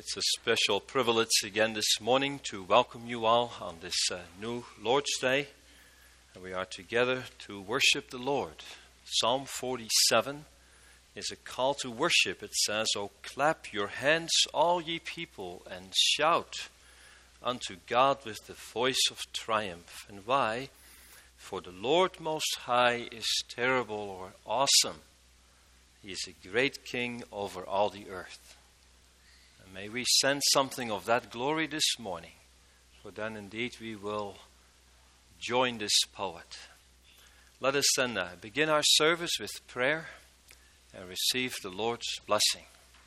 It's a special privilege again this morning to welcome you all on this new Lord's Day. And we are together to worship the Lord. Psalm 47 is a call to worship. It says, "O clap your hands, all ye people, and shout unto God with the voice of triumph." And why? For the Lord Most High is terrible or awesome. He is a great king over all the earth. And may we sense something of that glory this morning, for then indeed we will join this poet. Let us then begin our service with prayer and receive the Lord's blessing.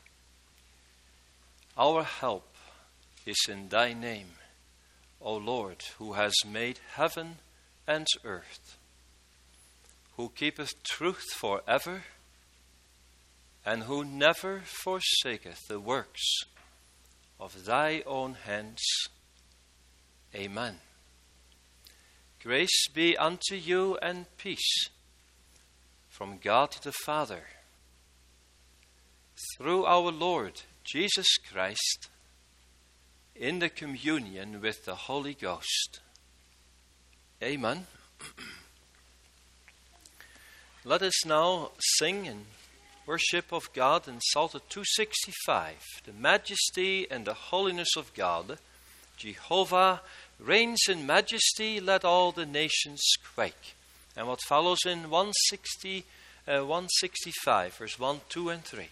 Our help is in thy name, O Lord, who has made heaven and earth, who keepeth truth forever, and who never forsaketh the works of thy own hands. Amen. Grace be unto you and peace from God the Father, through our Lord Jesus Christ, in the communion with the Holy Ghost. Amen. Let us now sing in worship of God in Psalter 265, the majesty and the holiness of God. Jehovah reigns in majesty, let all the nations quake. And what follows in 165, verse 1, 2, and 3.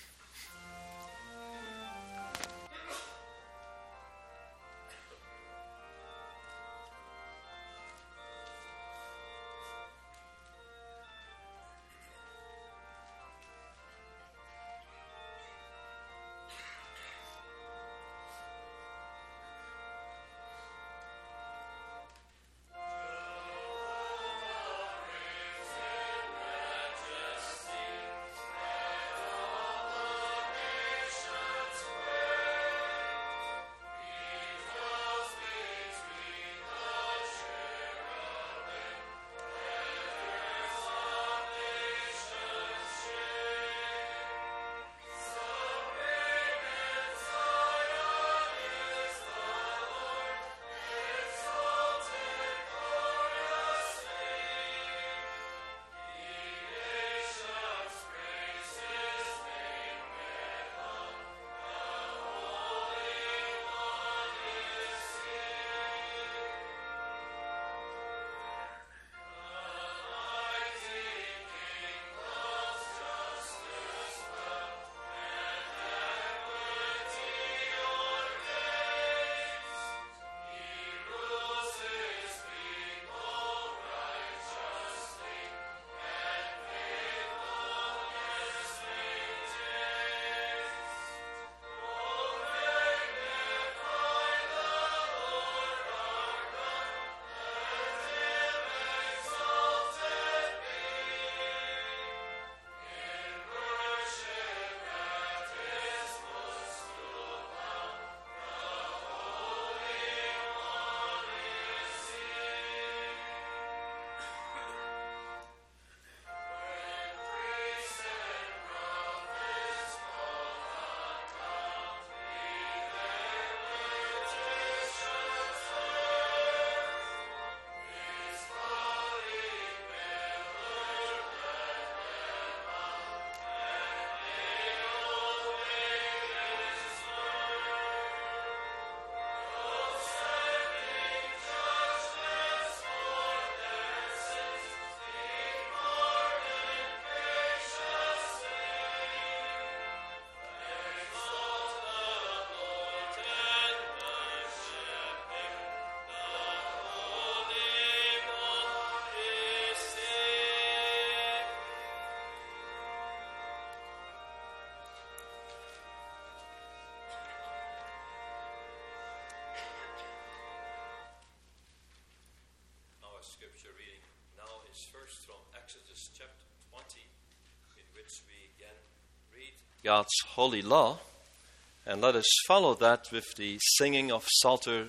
Scripture reading now is first from Exodus chapter 20, in which we again read God's holy law, and let us follow that with the singing of Psalter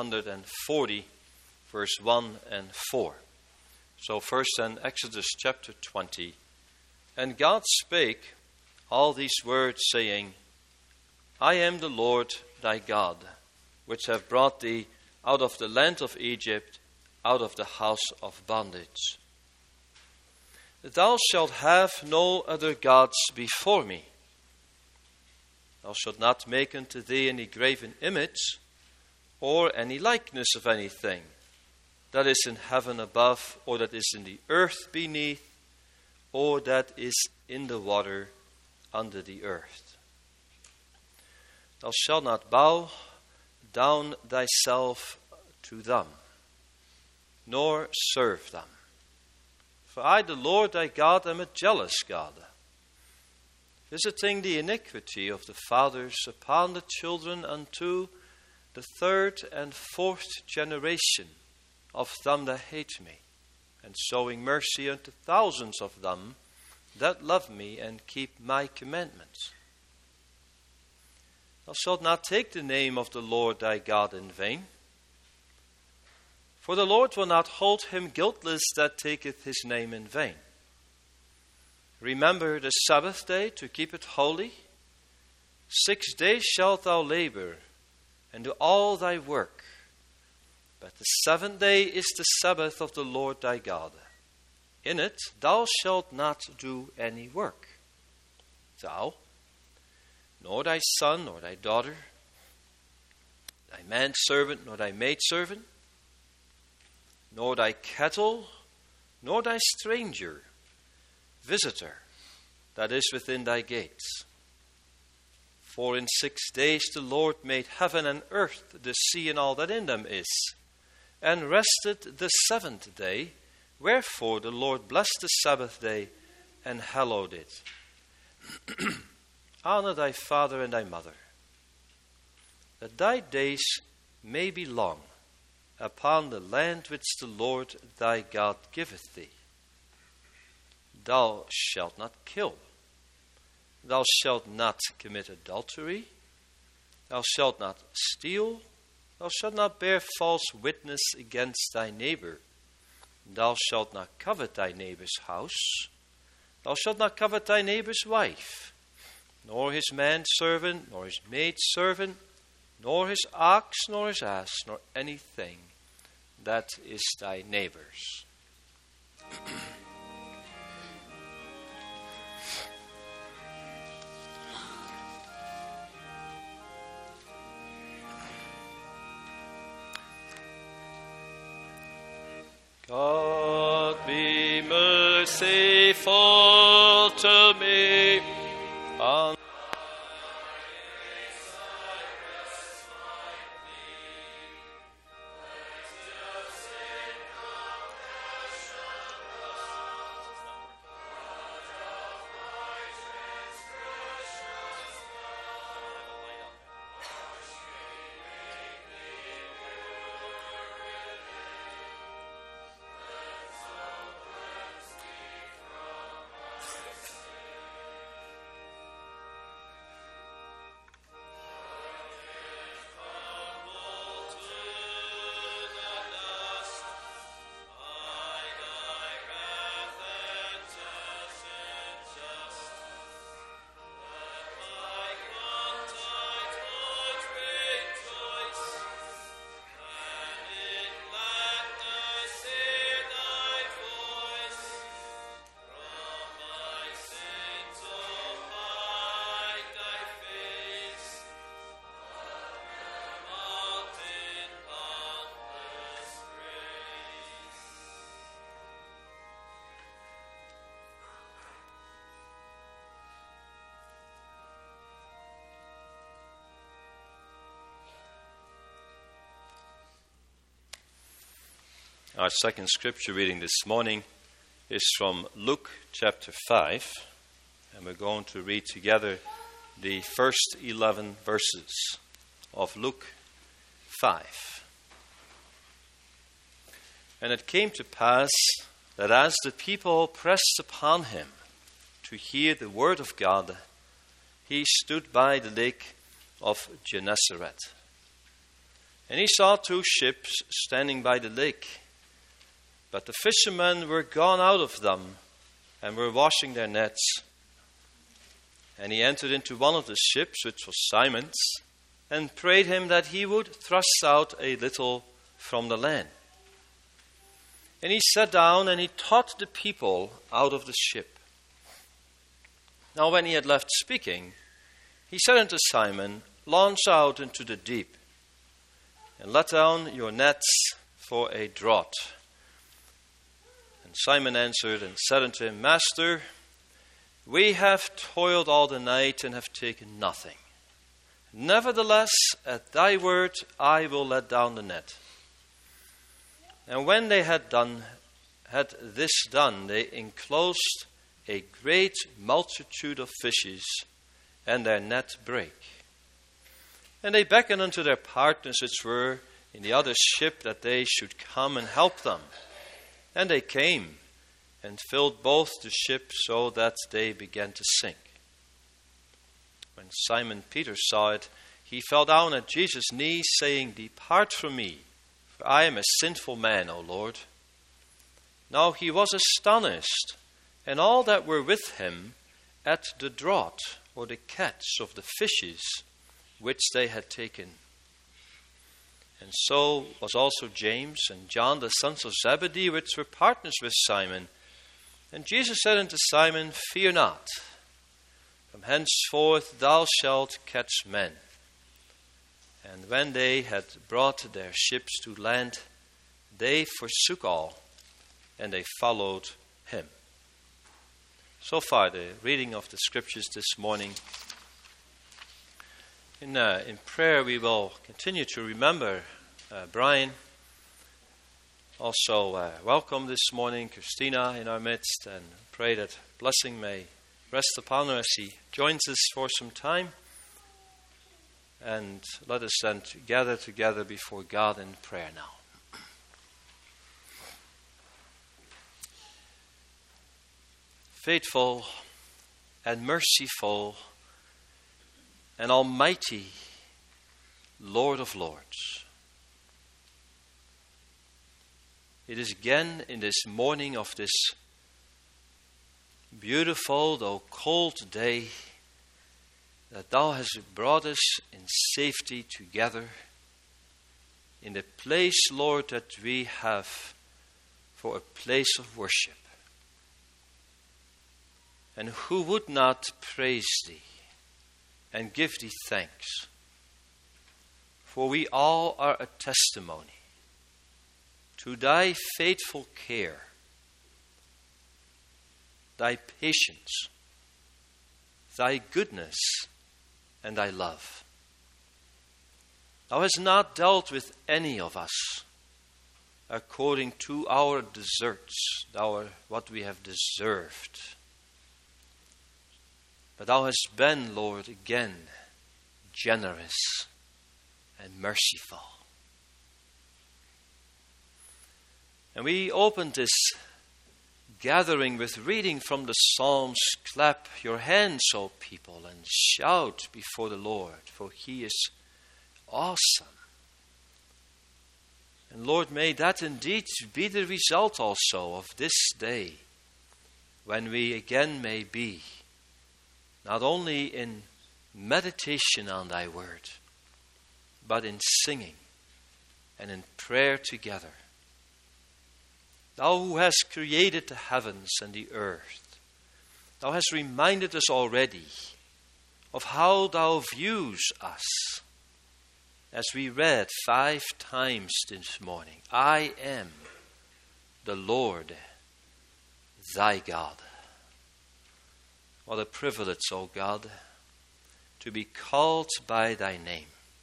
140, verse 1 and 4. So first then Exodus chapter 20. And God spake all these words, saying, I am the Lord thy God, which have brought thee out of the land of Egypt, out of the house of bondage. Thou shalt have no other gods before me. Thou shalt not make unto thee any graven image, or any likeness of anything that is in heaven above, or that is in the earth beneath, or that is in the water under the earth. Thou shalt not bow down thyself to them, nor serve them. For I, the Lord thy God, am a jealous God, visiting the iniquity of the fathers upon the children unto the third and fourth generation of them that hate me, and showing mercy unto thousands of them that love me and keep my commandments. Thou shalt not take the name of the Lord thy God in vain, for the Lord will not hold him guiltless that taketh his name in vain. Remember the Sabbath day to keep it holy. 6 days shalt thou labor, and do all thy work. But the 7th day is the Sabbath of the Lord thy God. In it thou shalt not do any work. Thou, nor thy son, nor thy daughter, thy manservant, nor thy maidservant, nor thy cattle, nor thy stranger, visitor, that is within thy gates. For in 6 days the Lord made heaven and earth, the sea and all that in them is, and rested the 7th day. Wherefore the Lord blessed the Sabbath day and hallowed it. Honor thy father and thy mother, that thy days may be long upon the land which the Lord thy God giveth thee. Thou shalt not kill. Thou shalt not commit adultery. Thou shalt not steal. Thou shalt not bear false witness against thy neighbor. Thou shalt not covet thy neighbor's house. Thou shalt not covet thy neighbor's wife, nor his manservant, nor his maidservant, nor his ox, nor his ass, nor anything that is thy neighbor's. God be merciful to me. Our second scripture reading this morning is from Luke chapter 5, and we're going to read together the first 11 verses of Luke 5. And it came to pass that as the people pressed upon him to hear the word of God, he stood by the lake of Gennesaret. And he saw 2 ships standing by the lake. But the fishermen were gone out of them, and were washing their nets. And he entered into one of the ships, which was Simon's, and prayed him that he would thrust out a little from the land. And he sat down and he taught the people out of the ship. Now when he had left speaking, he said unto Simon, Launch out into the deep, and let down your nets for a draught. And Simon answered and said unto him, Master, we have toiled all the night and have taken nothing. Nevertheless, at thy word I will let down the net. And when they had this done, they enclosed a great multitude of fishes, and their net brake. And they beckoned unto their partners which were in the other ship, that they should come and help them. And they came, and filled both the ship, so that they began to sink. When Simon Peter saw it, he fell down at Jesus' knees, saying, Depart from me, for I am a sinful man, O Lord. Now he was astonished, and all that were with him, at the draught, or the catch of the fishes, which they had taken. And so was also James and John, the sons of Zebedee, which were partners with Simon. And Jesus said unto Simon, Fear not, from henceforth thou shalt catch men. And when they had brought their ships to land, they forsook all, and they followed him. So far, the reading of the scriptures this morning. In prayer, we will continue to remember Brian. Also, welcome this morning Christina in our midst, and pray that blessing may rest upon her as he joins us for some time. And let us then gather together before God in prayer now. Faithful and merciful and almighty Lord of Lords, it is again in this morning of this beautiful though cold day that thou hast brought us in safety together in the place, Lord, that we have for a place of worship. And who would not praise thee and give thee thanks? For we all are a testimony to thy faithful care, thy patience, thy goodness, and thy love. Thou hast not dealt with any of us according to our deserts, what we have deserved. But thou hast been, Lord, again generous and merciful. And we opened this gathering with reading from the Psalms. Clap your hands, O people, and shout before the Lord, for he is awesome. And Lord, may that indeed be the result also of this day, when we again may be not only in meditation on thy word, but in singing and in prayer together. Thou who hast created the heavens and the earth, thou hast reminded us already of how thou views us, as we read 5 times this morning. I am the Lord thy God. What a privilege, O God, to be called by thy name,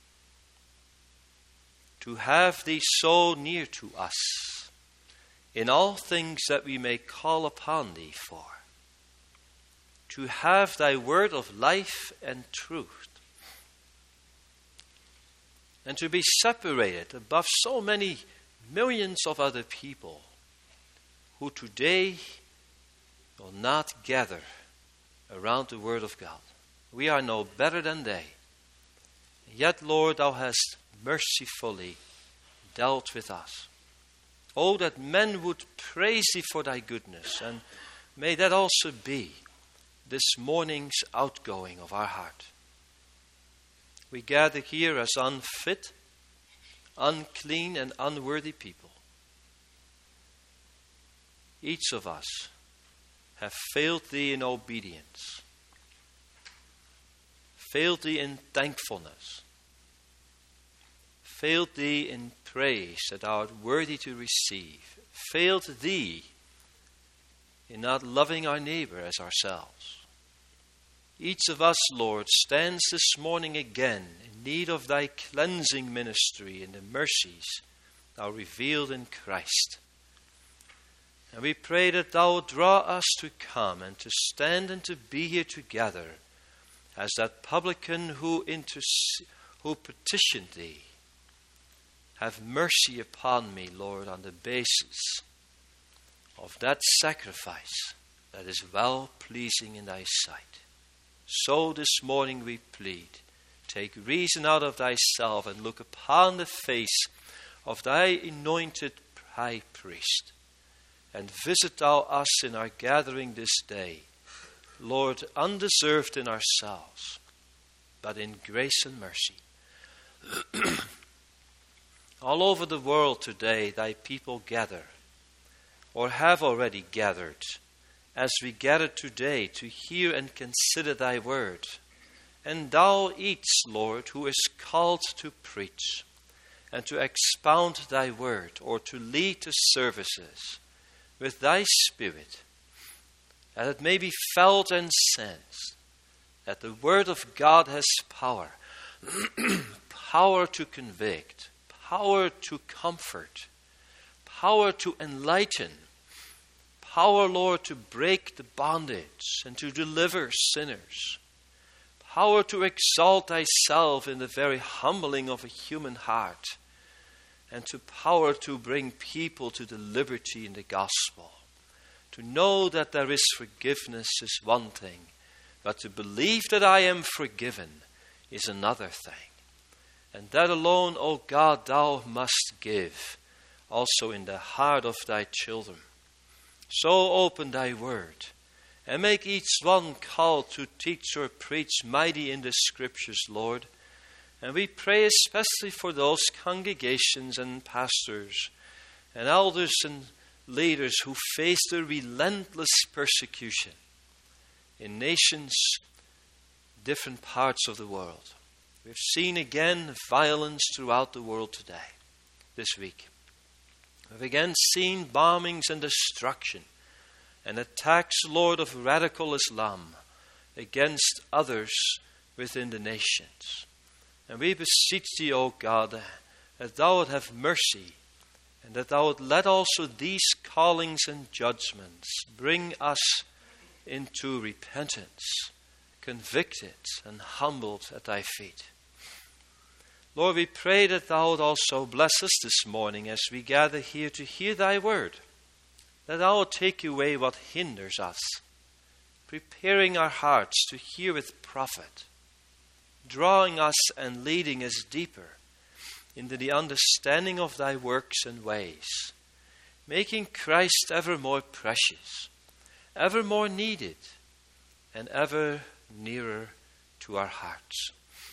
to have thee so near to us in all things that we may call upon thee for, to have thy word of life and truth, and to be separated above so many millions of other people who today will not gather around the word of God. We are no better than they. Yet, Lord, thou hast mercifully dealt with us. Oh, that men would praise thee for thy goodness, and may that also be this morning's outgoing of our heart. We gather here as unfit, unclean, and unworthy people. Each of us have failed Thee in obedience, failed Thee in thankfulness, failed Thee in praise that Thou art worthy to receive, failed Thee in not loving our neighbor as ourselves. Each of us, Lord, stands this morning again in need of Thy cleansing ministry and the mercies Thou revealed in Christ. And we pray that Thou draw us to come and to stand and to be here together as that publican who petitioned Thee. Have mercy upon me, Lord, on the basis of that sacrifice that is well-pleasing in Thy sight. So this morning we plead, take reason out of Thyself and look upon the face of Thy anointed high priest, and visit Thou us in our gathering this day, Lord, undeserved in ourselves, but in grace and mercy. All over the world today, Thy people gather, or have already gathered, as we gather today to hear and consider Thy word. And Thou each, Lord, who is called to preach and to expound Thy word or to lead the services with Thy Spirit, that it may be felt and sensed that the word of God has power, power to convict, power to comfort, power to enlighten, power, Lord, to break the bondage and to deliver sinners, power to exalt Thyself in the very humbling of a human heart, and to power to bring people to the liberty in the gospel. To know that there is forgiveness is one thing, but to believe that I am forgiven is another thing. And that alone, O God, Thou must give, also in the heart of Thy children. So open Thy word, and make each one called to teach or preach mighty in the Scriptures, Lord. And we pray especially for those congregations and pastors and elders and leaders who face the relentless persecution in nations, different parts of the world. We've seen again violence throughout the world today, this week. We've again seen bombings and destruction and attacks, Lord, of radical Islam against others within the nations. And we beseech Thee, O God, that Thou would have mercy and that Thou would let also these callings and judgments bring us into repentance, convicted and humbled at Thy feet. Lord, we pray that Thou would also bless us this morning as we gather here to hear Thy word, that Thou would take away what hinders us, preparing our hearts to hear with profit, drawing us and leading us deeper into the understanding of Thy works and ways, making Christ ever more precious, ever more needed, and ever nearer to our hearts.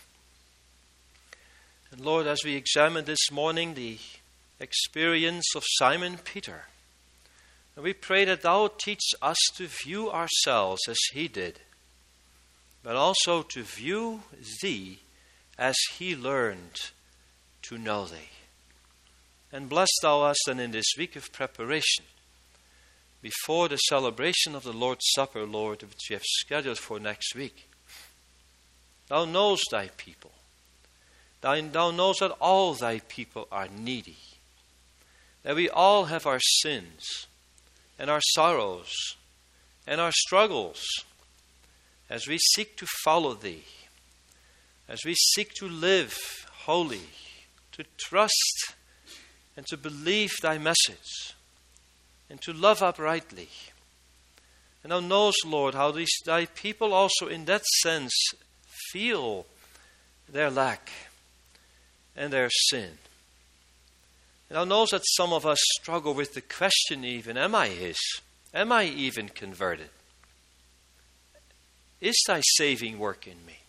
And Lord, as we examine this morning the experience of Simon Peter, we pray that Thou would teach us to view ourselves as he did, but also to view Thee as he learned to know Thee. And bless Thou us then in this week of preparation, before the celebration of the Lord's Supper, Lord, which we have scheduled for next week. Thou knowest Thy people. Thou knowest that all Thy people are needy, that we all have our sins and our sorrows and our struggles as we seek to follow Thee, as we seek to live holy, to trust and to believe Thy message, and to love uprightly. And Thou knowest, Lord, how Thy people also in that sense feel their lack and their sin. And Thou knowest that some of us struggle with the question even, am I His? Am I even converted? is thy saving work in me.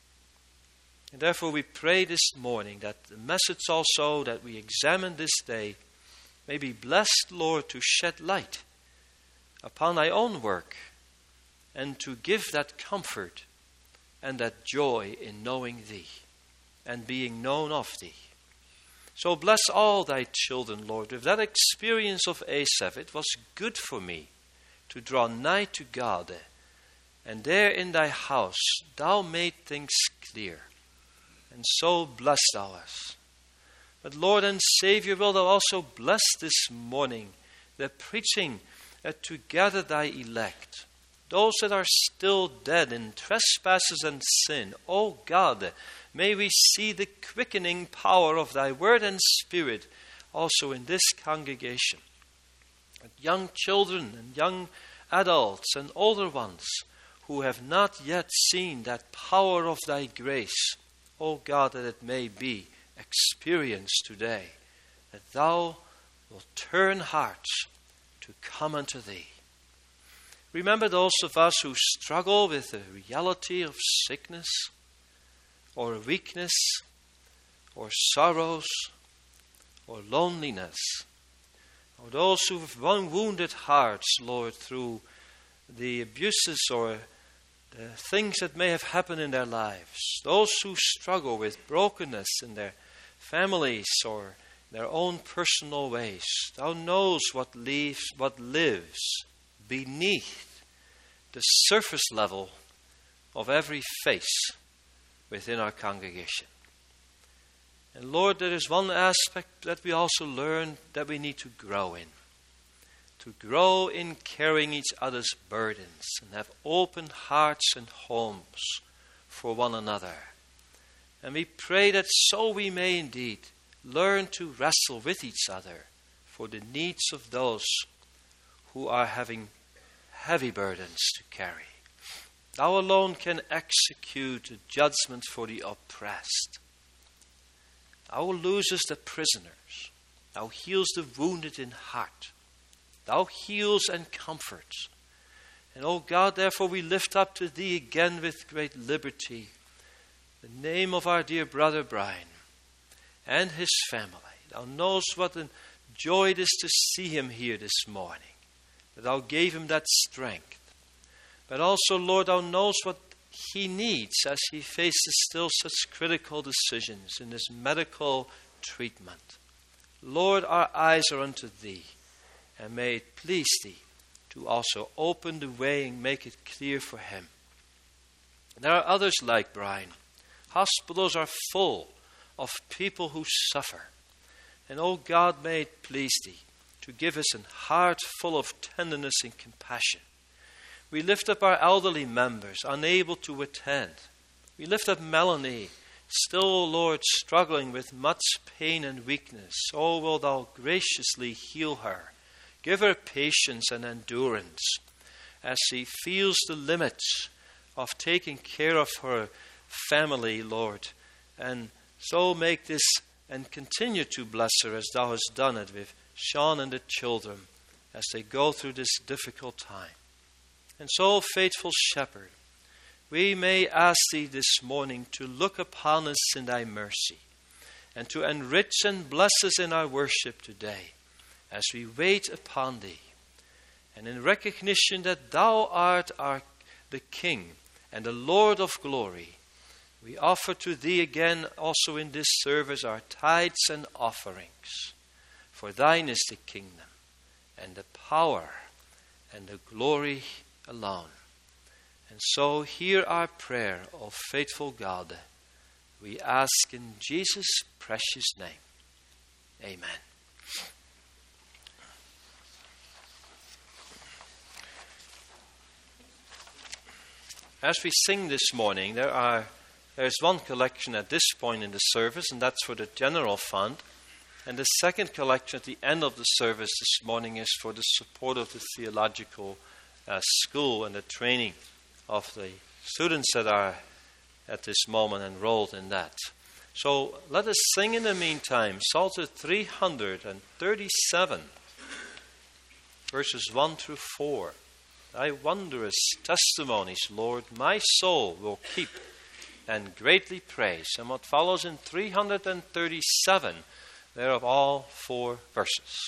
And therefore we pray this morning that the message also that we examine this day may be blessed, Lord, to shed light upon thy own work and to give that comfort and that joy in knowing thee and being known of thee. So bless all thy children, Lord. With that experience of Asaph, it was good for me to draw nigh to God, and there in thy house thou made things clear, and so bless thou us. But Lord and Savior, will thou also bless this morning the preaching to gather thy elect, those that are still dead in trespasses and sin. O God, may we see the quickening power of thy word and spirit also in this congregation. And young children and young adults and older ones who have not yet seen that power of thy grace, O God, that it may be experienced today, that thou wilt turn hearts to come unto thee. Remember those of us who struggle with the reality of sickness or weakness or sorrows or loneliness, or those who have wounded hearts, Lord, through the abuses or the things that may have happened in their lives, those who struggle with brokenness in their families or their own personal ways. Thou knows what lives beneath the surface level of every face within our congregation. And Lord, there is one aspect that we also learn that we need to grow in. To grow in carrying each other's burdens and have open hearts and homes for one another. And we pray that so we may indeed learn to wrestle with each other for the needs of those who are having heavy burdens to carry. Thou alone can execute the judgment for the oppressed. Thou loosest the prisoners. Thou heals the wounded in heart. Thou heals and comforts. And, O God, therefore we lift up to thee again with great liberty the name of our dear brother Brian and his family. Thou knowest what a joy it is to see him here this morning, that thou gave him that strength. But also, Lord, thou knowest what he needs as he faces still such critical decisions in his medical treatment. Lord, our eyes are unto thee, and may it please thee to also open the way and make it clear for him. There are others like Brian. Hospitals are full of people who suffer. And, oh God, may it please thee to give us a heart full of tenderness and compassion. We lift up our elderly members, unable to attend. We lift up Melanie, still, Lord, struggling with much pain and weakness. Oh, will thou graciously heal her. Give her patience and endurance as she feels the limits of taking care of her family, Lord. And so make this and continue to bless her as thou hast done it with Sean and the children as they go through this difficult time. And so, faithful Shepherd, we may ask thee this morning to look upon us in thy mercy and to enrich and bless us in our worship today as we wait upon thee. And in recognition that thou art the King and the Lord of glory, we offer to thee again also in this service our tithes and offerings. For thine is the kingdom and the power and the glory alone. And so hear our prayer, O faithful God. We ask in Jesus' precious name. Amen. As we sing this morning, there's one collection at this point in the service, and that's for the general fund. And the second collection at the end of the service this morning is for the support of the theological school and the training of the students that are at this moment enrolled in that. So let us sing in the meantime Psalter 337, verses 1 through 4. Thy wondrous testimonies, Lord, my soul will keep and greatly praise. And what follows in 337, thereof all 4 verses.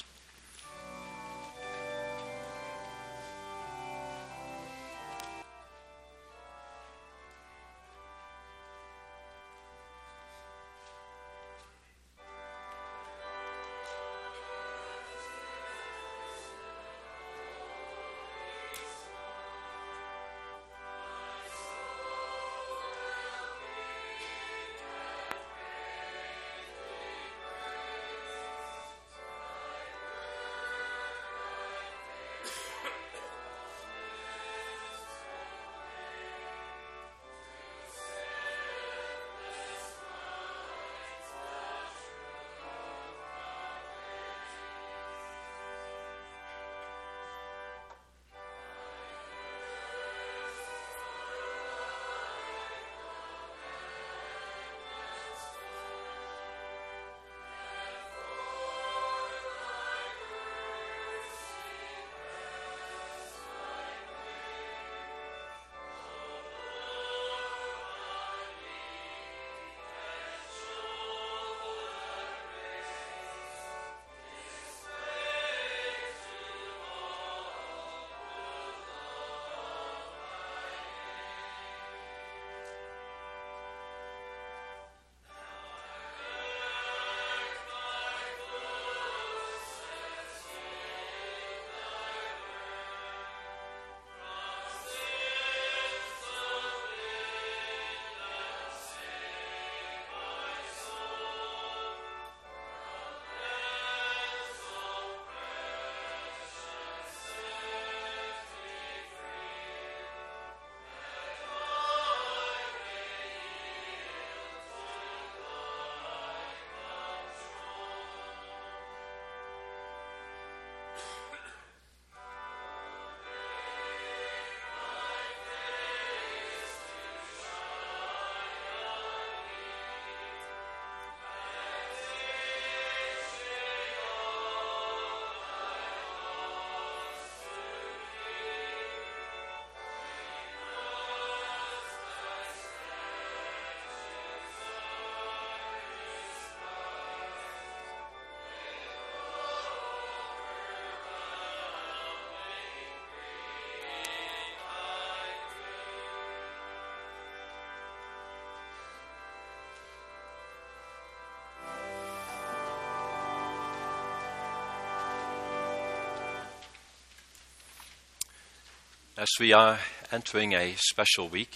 As we are entering a special week,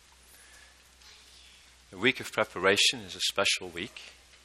a week of preparation is a special week.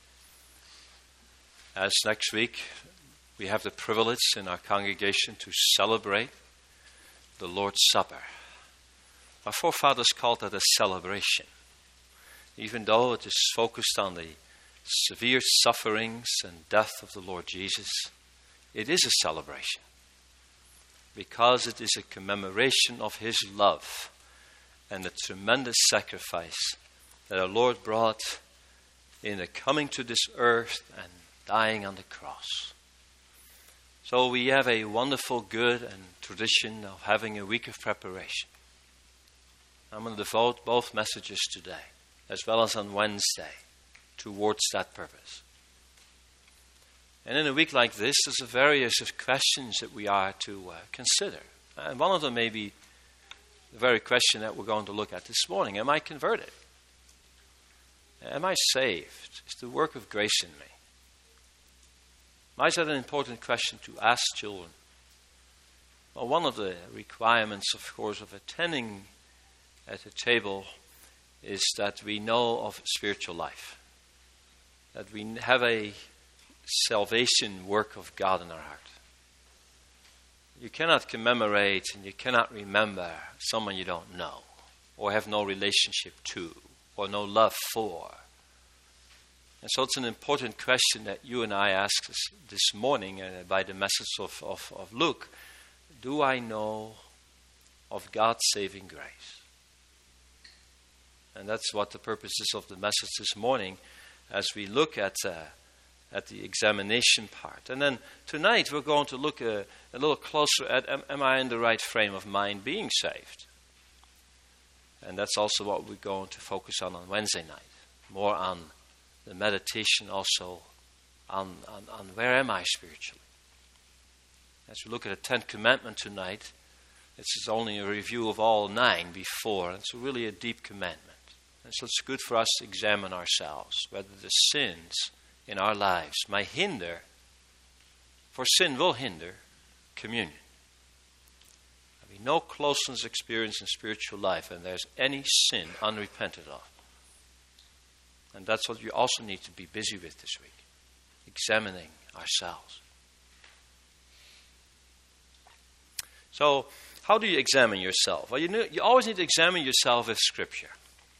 As next week we have the privilege in our congregation to celebrate the Lord's Supper. Our forefathers called that a celebration. Even though it is focused on the severe sufferings and death of the Lord Jesus, it is a celebration, because it is a commemoration of His love and the tremendous sacrifice that our Lord brought in the coming to this earth and dying on the cross. So we have a wonderful, good and tradition of having a week of preparation. I'm going to devote both messages today, as well as on Wednesday, towards that purpose. And in a week like this, there's a various of questions that we are to consider. And one of them may be the very question that we're going to look at this morning. Am I converted? Am I saved? Is the work of grace in me? Why is that an important question to ask children? Well, one of the requirements, of course, of attending at the table is that we know of spiritual life, that we have a salvation work of God in our heart. You cannot commemorate and you cannot remember someone you don't know or have no relationship to or no love for. And so it's an important question that you and I ask this morning by the message of Luke. Do I know of God's saving grace? And that's what the purpose is of the message this morning, as we look at at the examination part. And then tonight we're going to look a little closer at, am I in the right frame of mind being saved? And that's also what we're going to focus on Wednesday night. More on the meditation also on where am I spiritually. As we look at the 10th commandment tonight, this is only a review of all 9 before. It's really a deep commandment. And so it's good for us to examine ourselves, whether the sins in our lives might hinder, for sin will hinder, communion. There'll be no closeness experience in spiritual life, and there's any sin unrepented of. And that's what you also need to be busy with this week, examining ourselves. So, how do you examine yourself? Well, you always need to examine yourself with Scripture.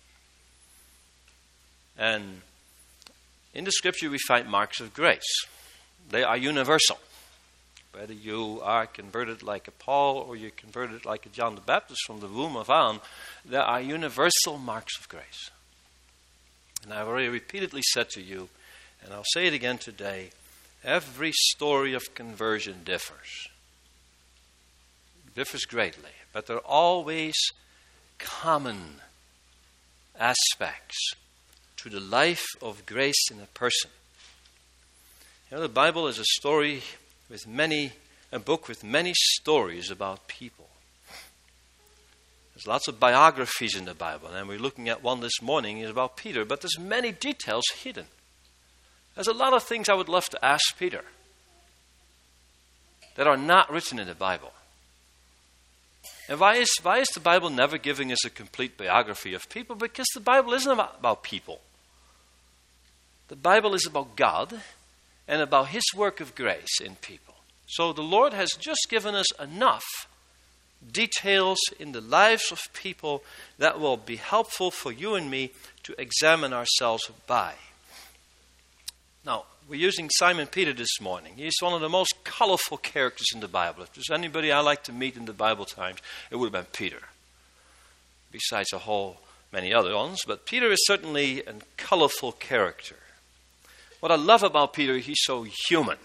And in the Scripture we find marks of grace. They are universal. Whether you are converted like a Paul or you're converted like a John the Baptist from the womb of Anne, there are universal marks of grace. And I've already repeatedly said to you, and I'll say it again today, every story of conversion differs. Differs greatly, but there are always common aspects to the life of grace in a person. You know, the Bible is a book with many stories about people. There's lots of biographies in the Bible, and we're looking at one this morning is about Peter, but there's many details hidden. There's a lot of things I would love to ask Peter that are not written in the Bible. And why is the Bible never giving us a complete biography of people? Because the Bible isn't about people. The Bible is about God and about His work of grace in people. So the Lord has just given us enough details in the lives of people that will be helpful for you and me to examine ourselves by. Now, we're using Simon Peter this morning. He's one of the most colorful characters in the Bible. If there's anybody I like to meet in the Bible times, it would have been Peter. Besides a whole many other ones, but Peter is certainly a colorful character. What I love about Peter, he's so human.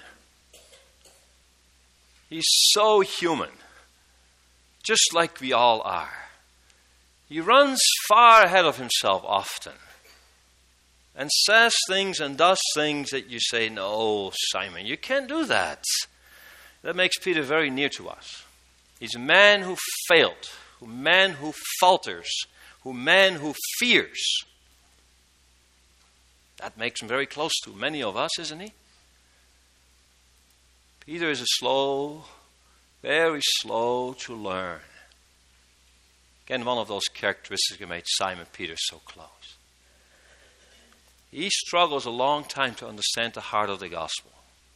He's so human. Just like we all are. He runs far ahead of himself often. And says things and does things that you say, no, Simon, you can't do that. That makes Peter very near to us. He's a man who failed, a man who falters, a man who fears. That makes him very close to many of us, isn't he? Peter is very slow to learn. Again, one of those characteristics that made Simon Peter so close. He struggles a long time to understand the heart of the gospel.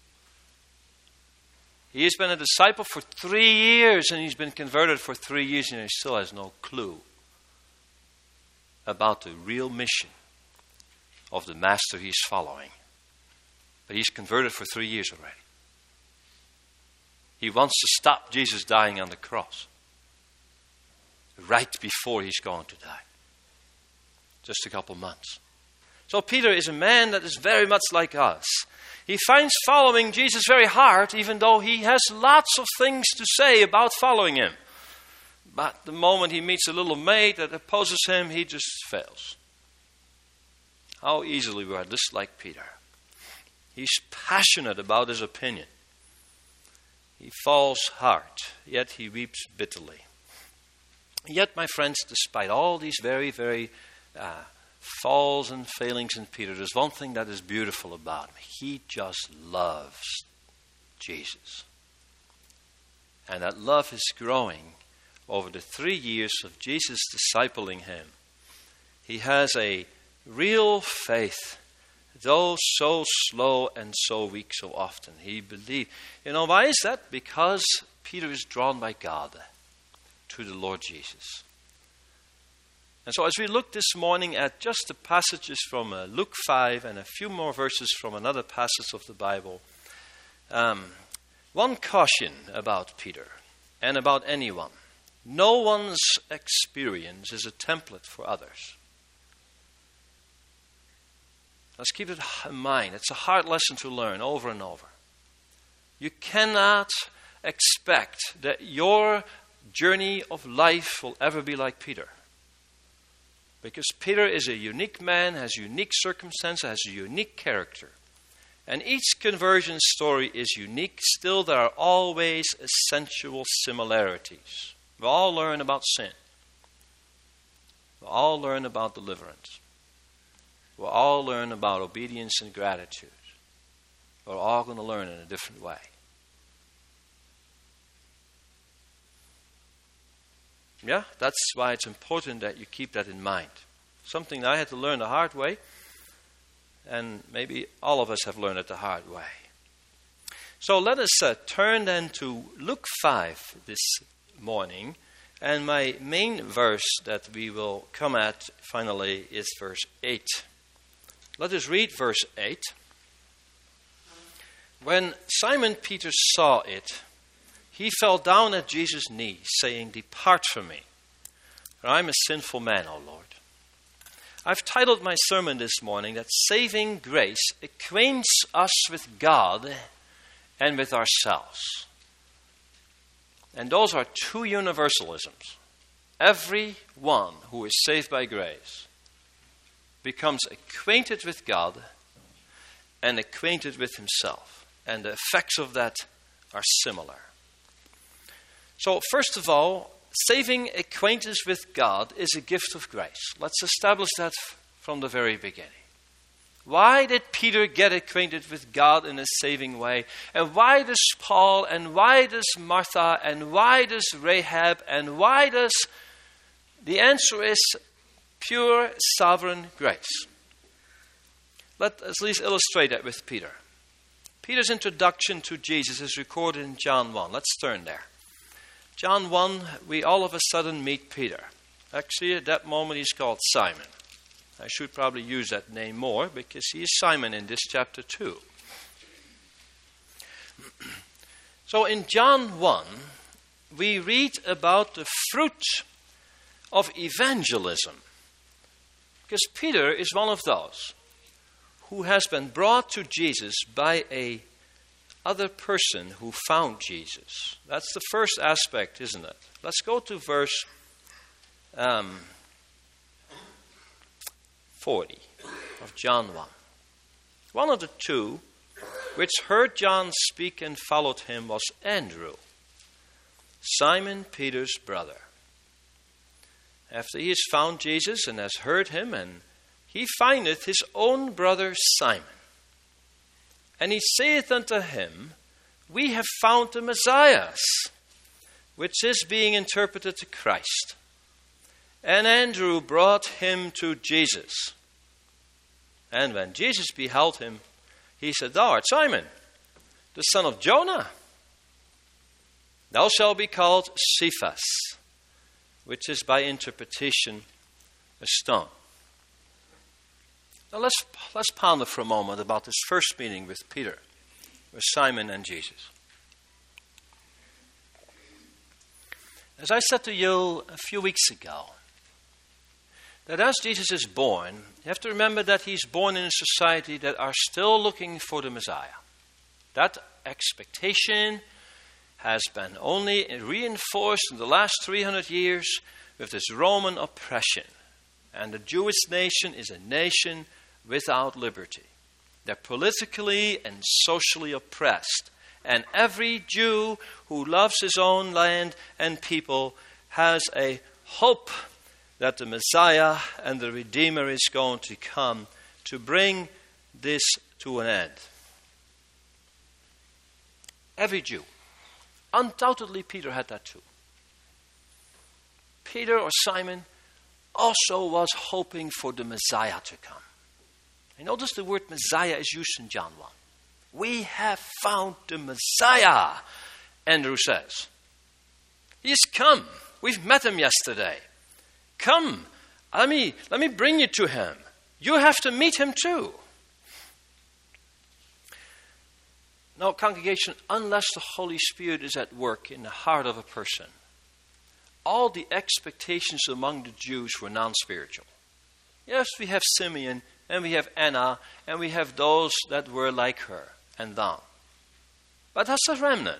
He has been a disciple for 3 years, and he's been converted for 3 years, and he still has no clue about the real mission of the master he's following. But he's converted for 3 years already. He wants to stop Jesus dying on the cross right before he's going to die. Just a couple months. So Peter is a man that is very much like us. He finds following Jesus very hard, even though he has lots of things to say about following him. But the moment he meets a little maid that opposes him, he just fails. How easily we are just like Peter. He's passionate about his opinion. He falls hard, yet he weeps bitterly. Yet, my friends, despite all these very, very falls and failings in Peter, there's one thing that is beautiful about him. He just loves Jesus. And that love is growing over the 3 years of Jesus discipling him. He has a real faith, though so slow and so weak so often. He believed. You know, why is that? Because Peter is drawn by God to the Lord Jesus. And so as we look this morning at just the passages from Luke 5 and a few more verses from another passage of the Bible, one caution about Peter and about anyone. No one's experience is a template for others. Let's keep it in mind. It's a hard lesson to learn over and over. You cannot expect that your journey of life will ever be like Peter. Because Peter is a unique man, has unique circumstances, has a unique character. And each conversion story is unique. Still, there are always essential similarities. We all learn about sin. We all learn about deliverance. We all learn about obedience and gratitude. We're all going to learn in a different way. Yeah, that's why it's important that you keep that in mind. Something that I had to learn the hard way, and maybe all of us have learned it the hard way. So let us turn then to Luke 5 this morning, and my main verse that we will come at finally is verse 8. Let us read verse 8. When Simon Peter saw it, he fell down at Jesus' knees, saying, "Depart from me, for I am a sinful man, O Lord." I've titled my sermon this morning that Saving Grace Acquaints Us with God and with Ourselves. And those are two universalisms. Everyone who is saved by grace becomes acquainted with God and acquainted with himself. And the effects of that are similar. So, first of all, saving acquaintance with God is a gift of grace. Let's establish that from the very beginning. Why did Peter get acquainted with God in a saving way? And why does Paul, and why does Martha, and why does Rahab, and why does... The answer is pure sovereign grace. Let us at least illustrate that with Peter. Peter's introduction to Jesus is recorded in John 1. Let's turn there. John 1, we all of a sudden meet Peter. Actually, at that moment, he's called Simon. I should probably use that name more because he is Simon in this chapter 2. So in John 1, we read about the fruit of evangelism. Because Peter is one of those who has been brought to Jesus by a other person who found Jesus. That's the first aspect, isn't it? Let's go to verse 40 of John 1. One of the two which heard John speak and followed him was Andrew, Simon Peter's brother. After he has found Jesus and has heard him, and he findeth his own brother Simon. And he saith unto him, We have found the Messiah, which is being interpreted to Christ. And Andrew brought him to Jesus. And when Jesus beheld him, he said, Thou art Simon, the son of Jonah. Thou shalt be called Cephas, which is by interpretation a stone. Now let's ponder for a moment about this first meeting with Peter, with Simon and Jesus. As I said to you a few weeks ago, that as Jesus is born, you have to remember that he's born in a society that are still looking for the Messiah. That expectation has been only reinforced in the last 300 years with this Roman oppression. And the Jewish nation is a nation without liberty. They're politically and socially oppressed. And every Jew who loves his own land and people has a hope that the Messiah and the Redeemer is going to come to bring this to an end. Every Jew. Undoubtedly, Peter had that too. Peter or Simon also was hoping for the Messiah to come. And notice the word Messiah is used in John 1. We have found the Messiah, Andrew says. He's come. We've met him yesterday. Come, let me bring you to him. You have to meet him too. Now, congregation, unless the Holy Spirit is at work in the heart of a person, all the expectations among the Jews were non-spiritual. Yes, we have Simeon. and we have Anna, and we have those that were like her, and down. But that's a remnant.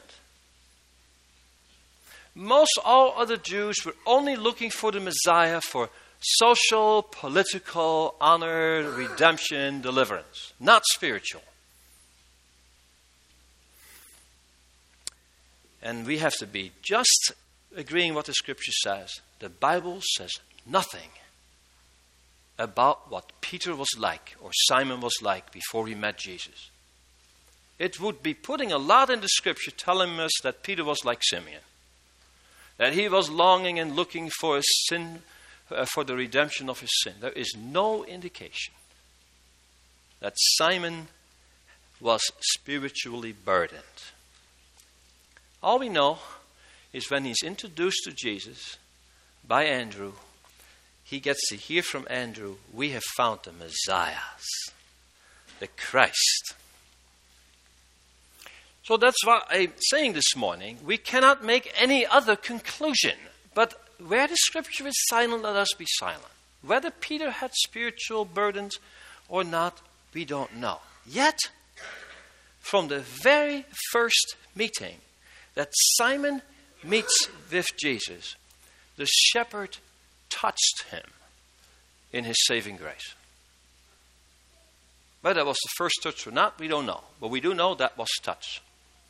Most all other Jews were only looking for the Messiah for social, political, honor, redemption, deliverance, not spiritual. And we have to be just agreeing what the Scripture says. The Bible says nothing about what Peter was like or Simon was like before he met Jesus. It would be putting a lot in the Scripture telling us that Peter was like Simeon, that he was longing and looking for his sin, for the redemption of his sin. There is no indication that Simon was spiritually burdened. All we know is when he's introduced to Jesus by Andrew, he gets to hear from Andrew, we have found the Messiah, the Christ. So that's what I'm saying this morning. We cannot make any other conclusion. But where the Scripture is silent, let us be silent. Whether Peter had spiritual burdens or not, we don't know. Yet, from the very first meeting that Simon meets with Jesus, the shepherd touched him in his saving grace. Whether that was the first touch or not, we don't know. But we do know that was touch.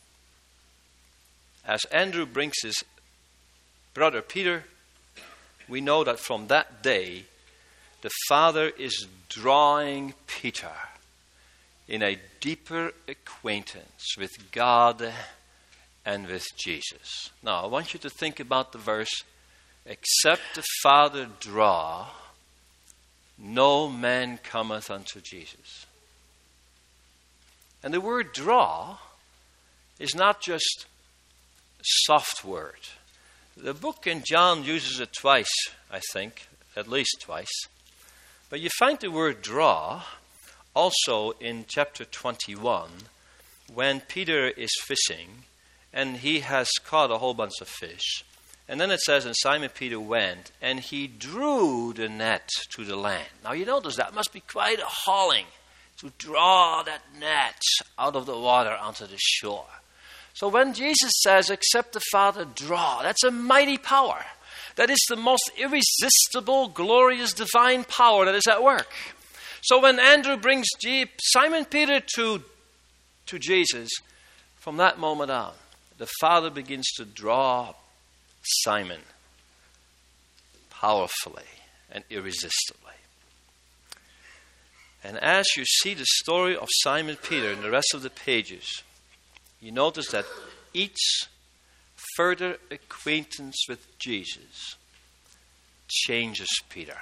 As Andrew brings his brother Peter, we know that from that day, the Father is drawing Peter in a deeper acquaintance with God and with Jesus. Now, I want you to think about the verse, except the Father draw, no man cometh unto Jesus. And the word draw is not just a soft word. The book in John uses it twice, I think, at least twice. But you find the word draw also in chapter 21 when Peter is fishing and he has caught a whole bunch of fish. And then it says, and Simon Peter went and he drew the net to the land. Now you notice that must be quite a hauling to draw that net out of the water onto the shore. So when Jesus says, except the Father draw, that's a mighty power. That is the most irresistible, glorious, divine power that is at work. So when Andrew brings Simon Peter to Jesus, from that moment on, the Father begins to draw Simon powerfully and irresistibly. And as you see the story of Simon Peter in the rest of the pages, you notice that each further acquaintance with Jesus changes Peter.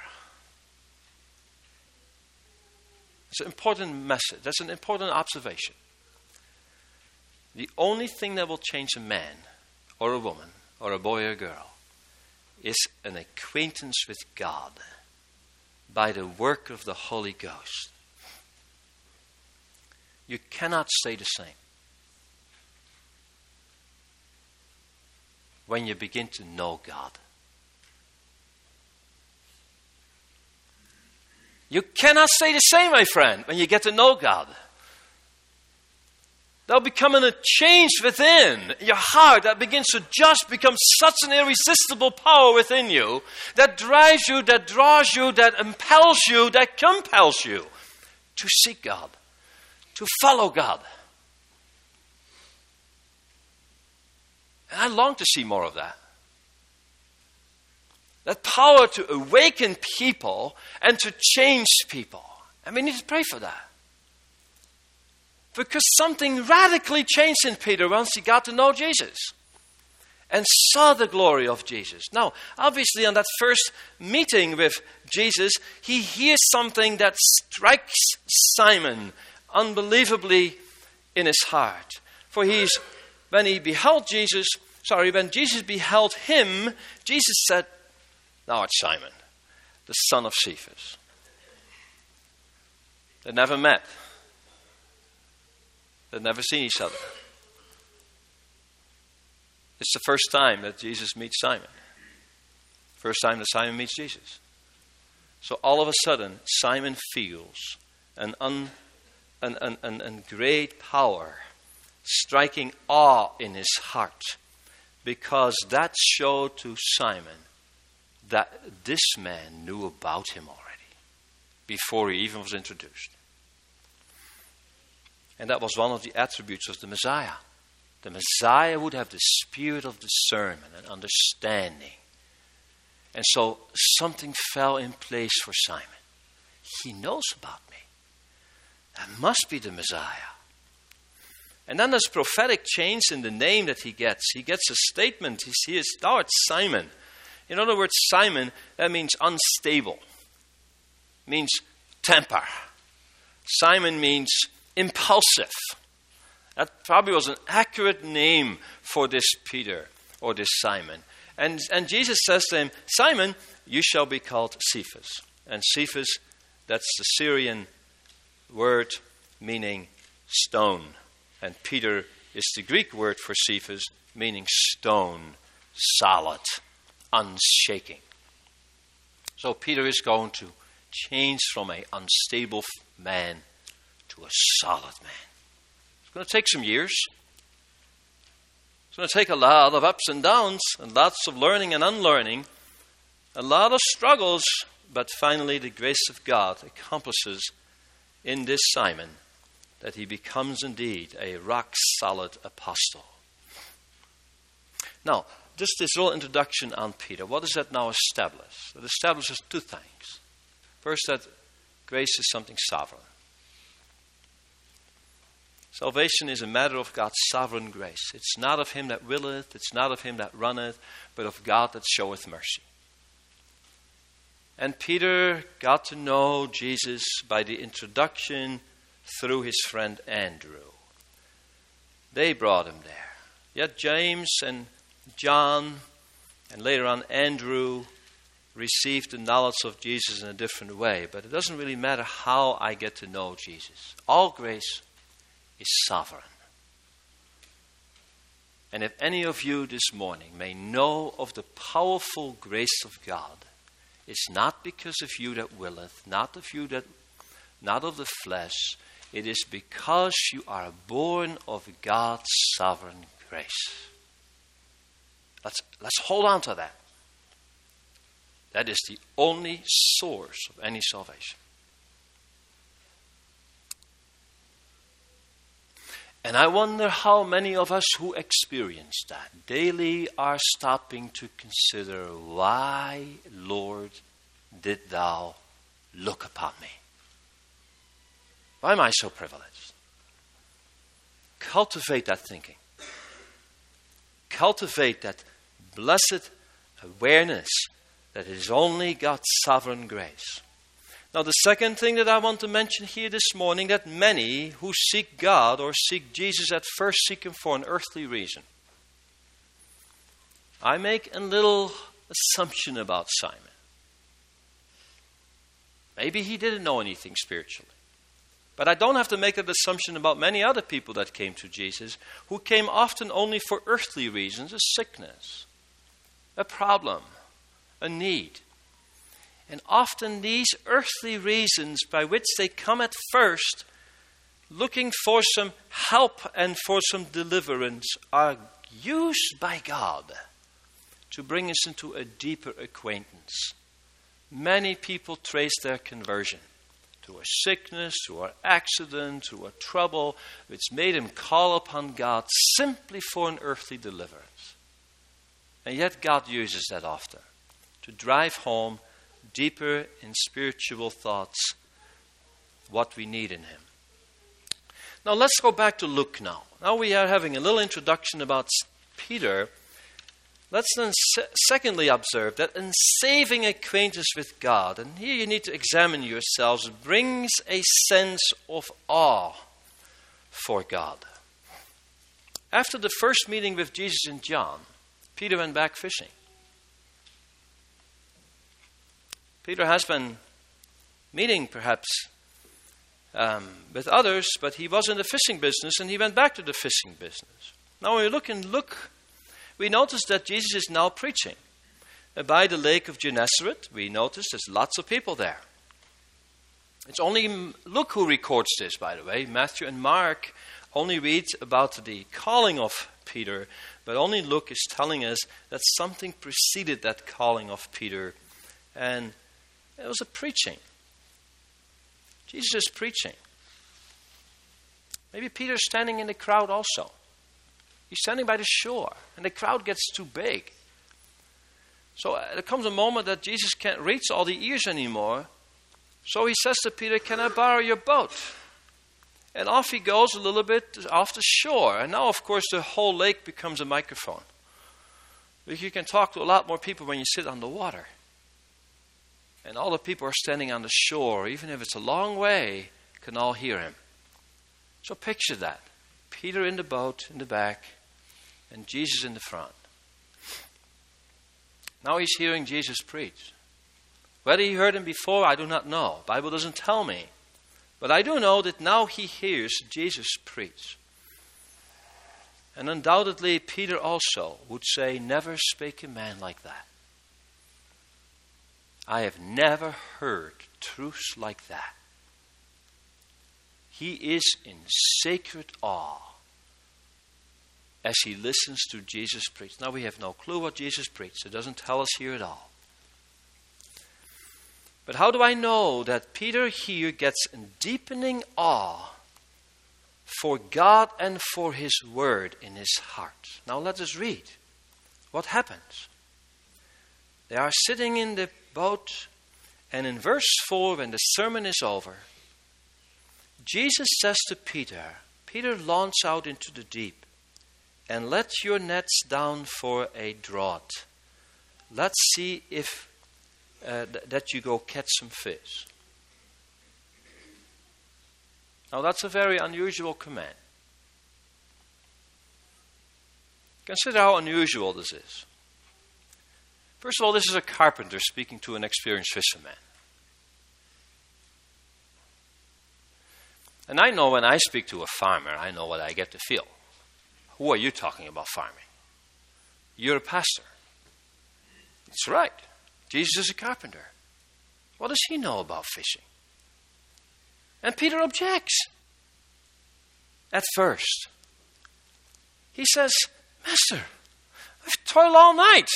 It's an important message. That's an important observation. The only thing that will change a man or a woman or a boy or a girl is an acquaintance with God by the work of the Holy Ghost. You cannot stay the same when you begin to know God. You cannot stay the same, my friend, when you get to know God. There'll become a change within your heart that begins to just become such an irresistible power within you that drives you, that draws you, that impels you, that compels you to seek God, to follow God. And I long to see more of that. That power to awaken people and to change people. And we need to pray for that. Because something radically changed in Peter once he got to know Jesus and saw the glory of Jesus. Now, obviously on that first meeting with Jesus, he hears something that strikes Simon unbelievably in his heart. For when Jesus beheld him, Jesus said, now it's Simon, the son of Cephas. They never met. They'd never seen each other. It's the first time that Jesus meets Simon. First time that Simon meets Jesus. So all of a sudden, Simon feels and great power, striking awe in his heart, because that showed to Simon that this man knew about him already, before he even was introduced. And that was one of the attributes of the Messiah. The Messiah would have the spirit of discernment and understanding. And so something fell in place for Simon. He knows about me. That must be the Messiah. And then there's prophetic change in the name that he gets. He gets a statement. Now it's Simon. In other words, Simon, that means unstable. Means temper. Simon means impulsive. That probably was an accurate name for this Peter or this Simon. And Jesus says to him, Simon, you shall be called Cephas. And Cephas, that's the Syrian word meaning stone. And Peter is the Greek word for Cephas, meaning stone, solid, unshaking. So Peter is going to change from an unstable man to a solid man. It's going to take some years. It's going to take a lot of ups and downs, and lots of learning and unlearning, a lot of struggles, but finally the grace of God accomplishes in this Simon that he becomes indeed a rock-solid apostle. Now, just this little introduction on Peter, what does that now establish? It establishes two things. First, that grace is something sovereign. Salvation is a matter of God's sovereign grace. It's not of him that willeth, it's not of him that runneth, but of God that showeth mercy. And Peter got to know Jesus by the introduction through his friend Andrew. They brought him there. Yet James and John, and later on Andrew, received the knowledge of Jesus in a different way. But it doesn't really matter how I get to know Jesus. All grace is sovereign. And if any of you this morning may know of the powerful grace of God, it's not because of you that willeth, not of the flesh. It is because you are born of God's sovereign grace. Let's hold on to that. That is the only source of any salvation. And I wonder how many of us who experience that daily are stopping to consider, why, Lord, did thou look upon me? Why am I so privileged? Cultivate that thinking. Cultivate that blessed awareness that it is only God's sovereign grace. Now, the second thing that I want to mention here this morning, that many who seek God or seek Jesus at first seek him for an earthly reason. I make a little assumption about Simon. Maybe he didn't know anything spiritually. But I don't have to make that assumption about many other people that came to Jesus, who came often only for earthly reasons, a sickness, a problem, a need. And often these earthly reasons by which they come at first, looking for some help and for some deliverance, are used by God to bring us into a deeper acquaintance. Many people trace their conversion to a sickness, to an accident, to a trouble, which made him call upon God simply for an earthly deliverance. And yet God uses that often to drive home deeper in spiritual thoughts what we need in him. Now let's go back to Luke now. Now we are having a little introduction about Peter. Let's then secondly observe that in saving acquaintance with God, and here you need to examine yourselves, brings a sense of awe for God. After the first meeting with Jesus and John, Peter went back fishing. Peter has been meeting perhaps with others, but he was in the fishing business and he went back to the fishing business. Now when we look in Luke, we notice that Jesus is now preaching. By the lake of Gennesaret, we notice there's lots of people there. It's only Luke who records this, by the way. Matthew and Mark only read about the calling of Peter, but only Luke is telling us that something preceded that calling of Peter, and it was a preaching. Jesus is preaching. Maybe Peter's standing in the crowd also. He's standing by the shore, and the crowd gets too big. So there comes a moment that Jesus can't reach all the ears anymore. So he says to Peter, "Can I borrow your boat?" And off he goes a little bit off the shore. And now, of course, the whole lake becomes a microphone. You can talk to a lot more people when you sit on the water. And all the people are standing on the shore, even if it's a long way, can all hear him. So picture that. Peter in the boat in the back, and Jesus in the front. Now he's hearing Jesus preach. Whether he heard him before, I do not know. The Bible doesn't tell me. But I do know that now he hears Jesus preach. And undoubtedly, Peter also would say, "Never spake a man like that. I have never heard truths like that." He is in sacred awe as he listens to Jesus preach. Now we have no clue what Jesus preached. It doesn't tell us here at all. But how do I know that Peter here gets a deepening awe for God and for his word in his heart? Now let us read. What happens? They are sitting in the boat, and in verse 4, when the sermon is over, Jesus says to Peter, "Peter, launch out into the deep and let your nets down for a draught. Let's see if that you go catch some fish." Now that's a very unusual command. Consider how unusual this is. First of all, this is a carpenter speaking to an experienced fisherman. And I know when I speak to a farmer, I know what I get to feel. Who are you talking about farming? You're a pastor. That's right. Jesus is a carpenter. What does he know about fishing? And Peter objects. At first, he says, "Master, I've toiled all night.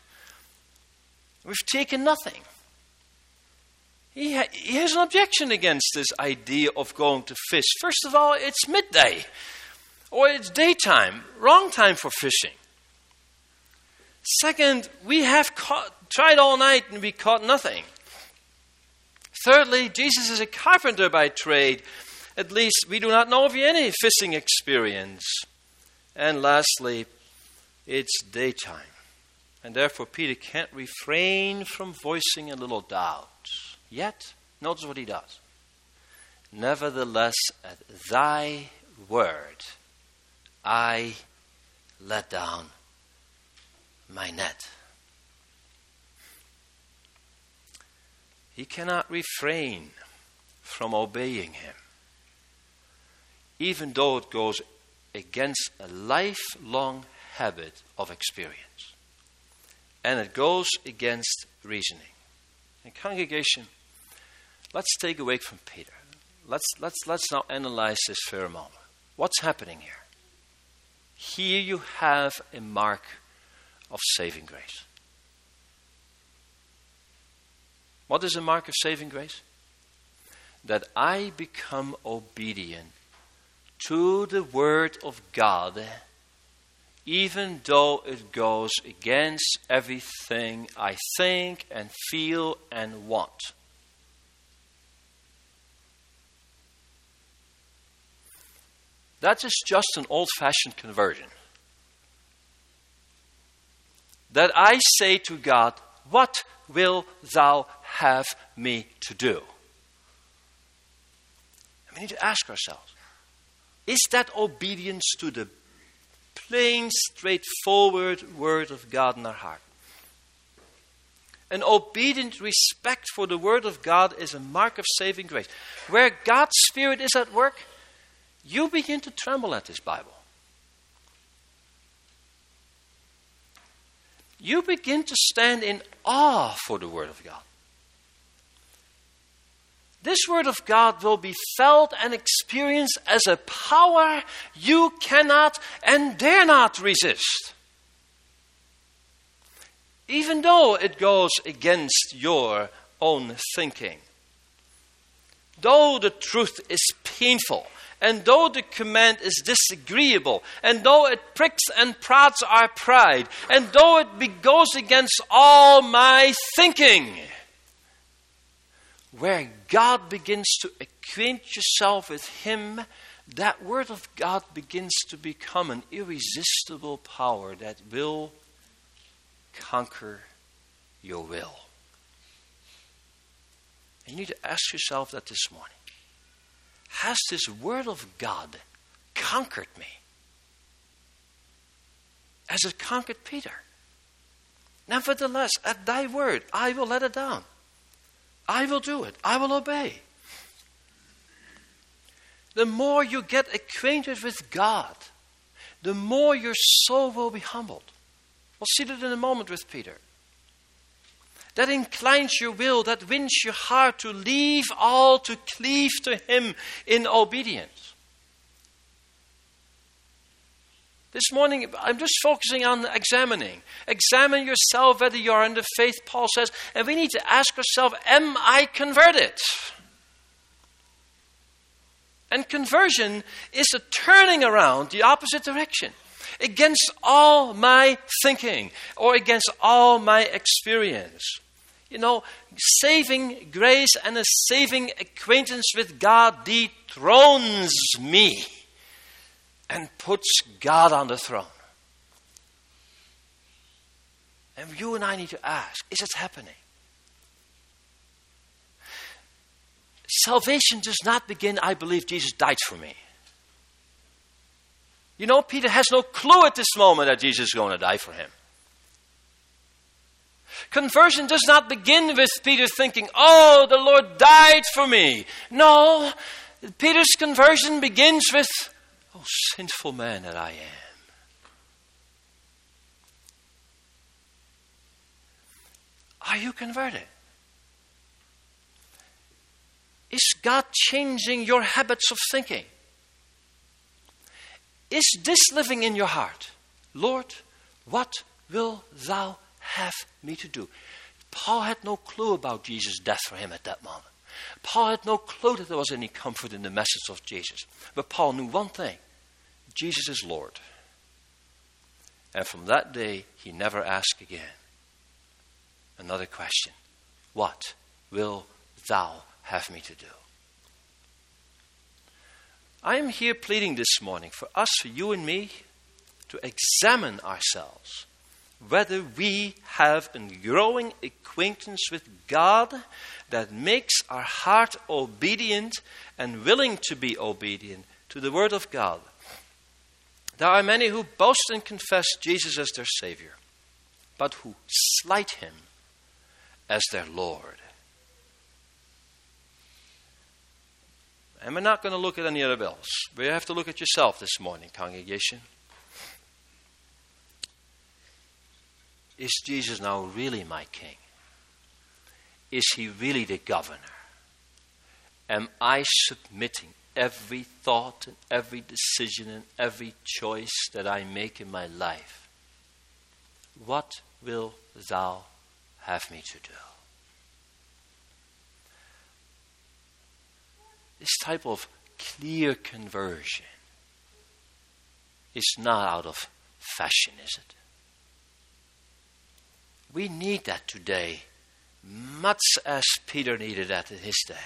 We've taken nothing." He has an objection against this idea of going to fish. First of all, it's midday, or it's daytime, wrong time for fishing. Second, we have tried all night and we caught nothing. Thirdly, Jesus is a carpenter by trade. At least we do not know of any fishing experience. And lastly, it's daytime. And therefore Peter can't refrain from voicing a little doubt. Yet, notice what he does. "Nevertheless, at thy word, I let down my net." He cannot refrain from obeying him, even though it goes against a lifelong habit of experience. And it goes against reasoning. And congregation, let's take away from Peter. Let's now analyze this for a moment. What's happening here? Here you have a mark of saving grace. What is a mark of saving grace? That I become obedient to the word of God, even though it goes against everything I think and feel and want. That is just an old-fashioned conversion. That I say to God, "What will thou have me to do?" And we need to ask ourselves, is that obedience to the plain, straightforward word of God in our heart? An obedient respect for the word of God is a mark of saving grace. Where God's Spirit is at work, you begin to tremble at this Bible. You begin to stand in awe for the word of God. This Word of God will be felt and experienced as a power you cannot and dare not resist. Even though it goes against your own thinking. Though the truth is painful, and though the command is disagreeable, and though it pricks and prods our pride, and though it goes against all my thinking, where God begins to acquaint yourself with Him, that Word of God begins to become an irresistible power that will conquer your will. You need to ask yourself that this morning. Has this Word of God conquered me? As it conquered Peter. Nevertheless, at thy word, I will let it down. I will do it. I will obey. The more you get acquainted with God, the more your soul will be humbled. We'll see that in a moment with Peter. That inclines your will, that wins your heart to leave all, to cleave to Him in obedience. This morning, I'm just focusing on examining. Examine yourself whether you are in the faith, Paul says, and we need to ask ourselves, am I converted? And conversion is a turning around the opposite direction. Against all my thinking or against all my experience. You know, saving grace and a saving acquaintance with God dethrones me and puts God on the throne. And you and I need to ask, is it happening? Salvation does not begin, I believe Jesus died for me. You know, Peter has no clue at this moment that Jesus is going to die for him. Conversion does not begin with Peter thinking, oh, the Lord died for me. No, Peter's conversion begins with, oh, sinful man that I am. Are you converted? Is God changing your habits of thinking? Is this living in your heart? Lord, what will thou have me to do? Paul had no clue about Jesus' death for him at that moment. Paul had no clue that there was any comfort in the message of Jesus. But Paul knew one thing. Jesus is Lord. And from that day, he never asked again. Another question. What will thou have me to do? I am here pleading this morning for us, for you and me, to examine ourselves whether we have a growing acquaintance with God that makes our heart obedient and willing to be obedient to the Word of God. There are many who boast and confess Jesus as their Savior, but who slight Him as their Lord. And we're not going to look at any other bills. We have to look at yourself this morning, congregation. Is Jesus now really my King? Is He really the governor? Am I submitting every thought and every decision and every choice that I make in my life? What will thou have me to do? This type of clear conversion is not out of fashion, is it? We need that today, much as Peter needed that in his day.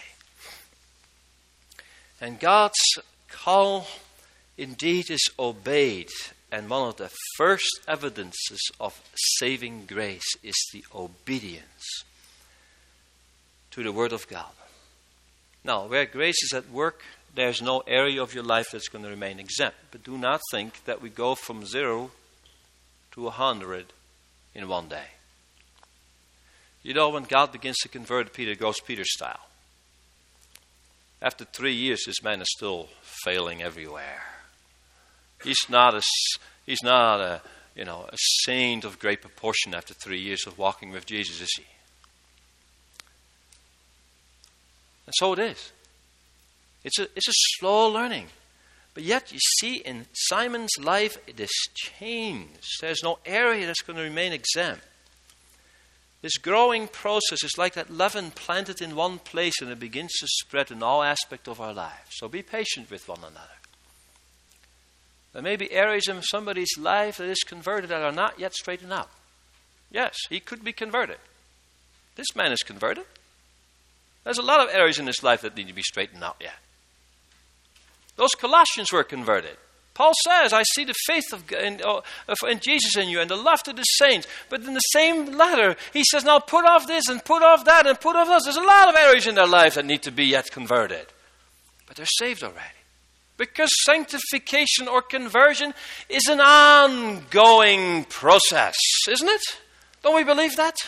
And God's call indeed is obeyed. And one of the first evidences of saving grace is the obedience to the Word of God. Now, where grace is at work, there's no area of your life that's going to remain exempt. But do not think that we go from 0 to 100 in one day. You know, when God begins to convert Peter, it goes Peter style. After 3 years, this man is still failing everywhere. He's not a saint of great proportion after 3 years of walking with Jesus, is he? And so it is. It's a slow learning. But yet, you see, in Simon's life, it is changed. There's no area that's going to remain exempt. This growing process is like that leaven planted in one place, and it begins to spread in all aspects of our lives. So be patient with one another. There may be areas in somebody's life that is converted that are not yet straightened out. Yes, he could be converted. This man is converted. There's a lot of areas in his life that need to be straightened out yet. Those Colossians were converted. Paul says, I see the faith in Jesus in you and the love to the saints. But in the same letter, he says, now put off this and put off that and put off this. There's a lot of areas in their life that need to be yet converted. But they're saved already. Because sanctification or conversion is an ongoing process, isn't it? Don't we believe that?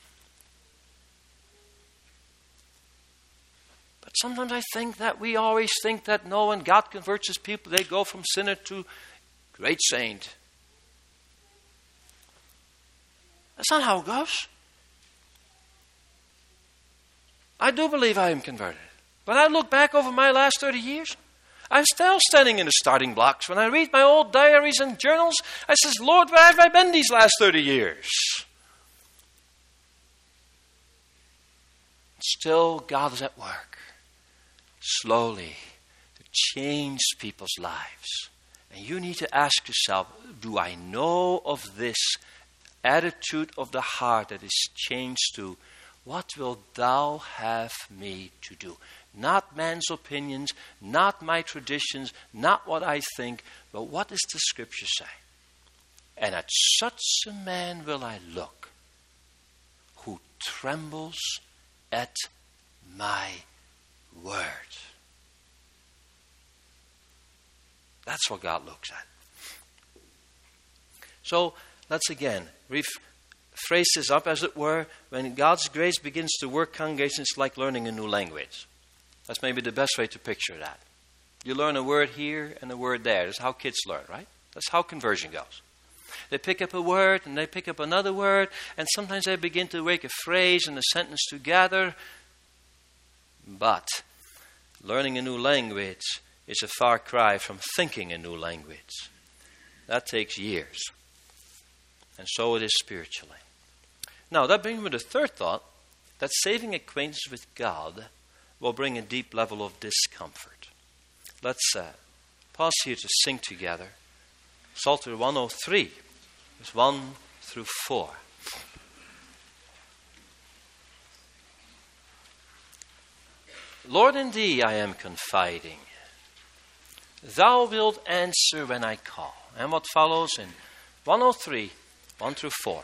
But sometimes I think that we always think that no, when God converts his people, they go from sinner to great saint. That's not how it goes. I do believe I am converted. When I look back over my last 30 years, I'm still standing in the starting blocks. When I read my old diaries and journals, I says, Lord, where have I been these last 30 years? Still, God is at work, slowly, to change people's lives. And you need to ask yourself, do I know of this attitude of the heart that is changed to, what will thou have me to do? Not man's opinions, not my traditions, not what I think, but what does the Scripture say? And at such a man will I look, who trembles at my word. That's what God looks at. So let's again phrase this up, as it were. When God's grace begins to work, congregation, it's like learning a new language. That's maybe the best way to picture that. You learn a word here and a word there. That's how kids learn, right? That's how conversion goes. They pick up a word and they pick up another word, and sometimes they begin to make a phrase and a sentence together. But learning a new language is a far cry from thinking a new language. That takes years. And so it is spiritually. Now, that brings me to the third thought, that saving acquaintance with God will bring a deep level of discomfort. Let's pause here to sing together. Psalter 103, verse 1 through 4. Lord, in thee I am confiding. Thou wilt answer when I call. And what follows in 103, 1 through 4.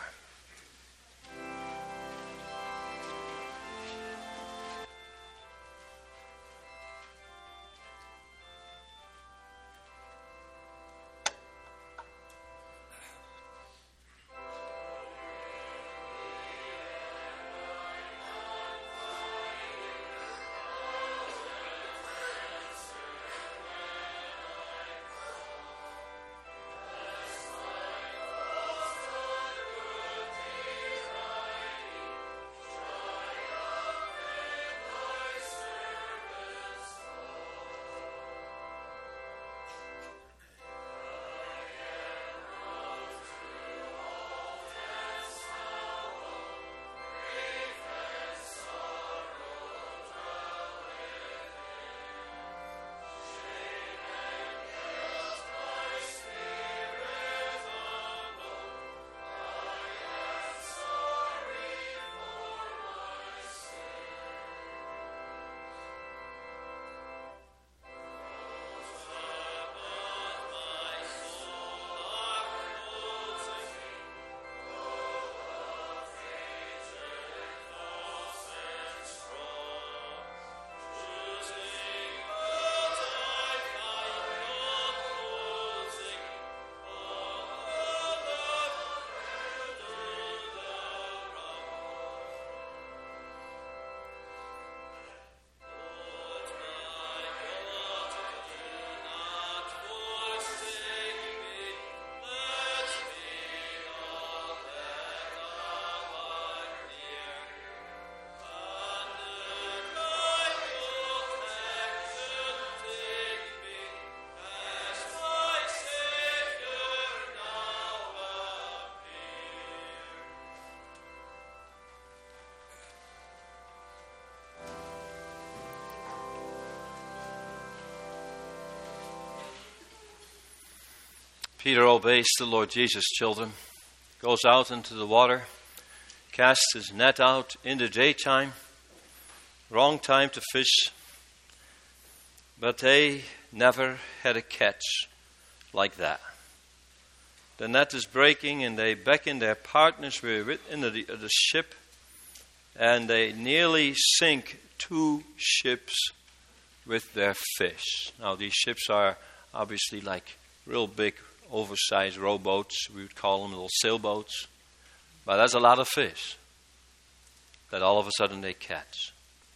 Peter obeys the Lord Jesus, children, goes out into the water, casts his net out in the daytime, wrong time to fish, but they never had a catch like that. The net is breaking and they beckon their partners within the ship, and they nearly sink 2 ships with their fish. Now these ships are obviously like real big, oversized rowboats. We would call them little sailboats. But that's a lot of fish that all of a sudden they catch.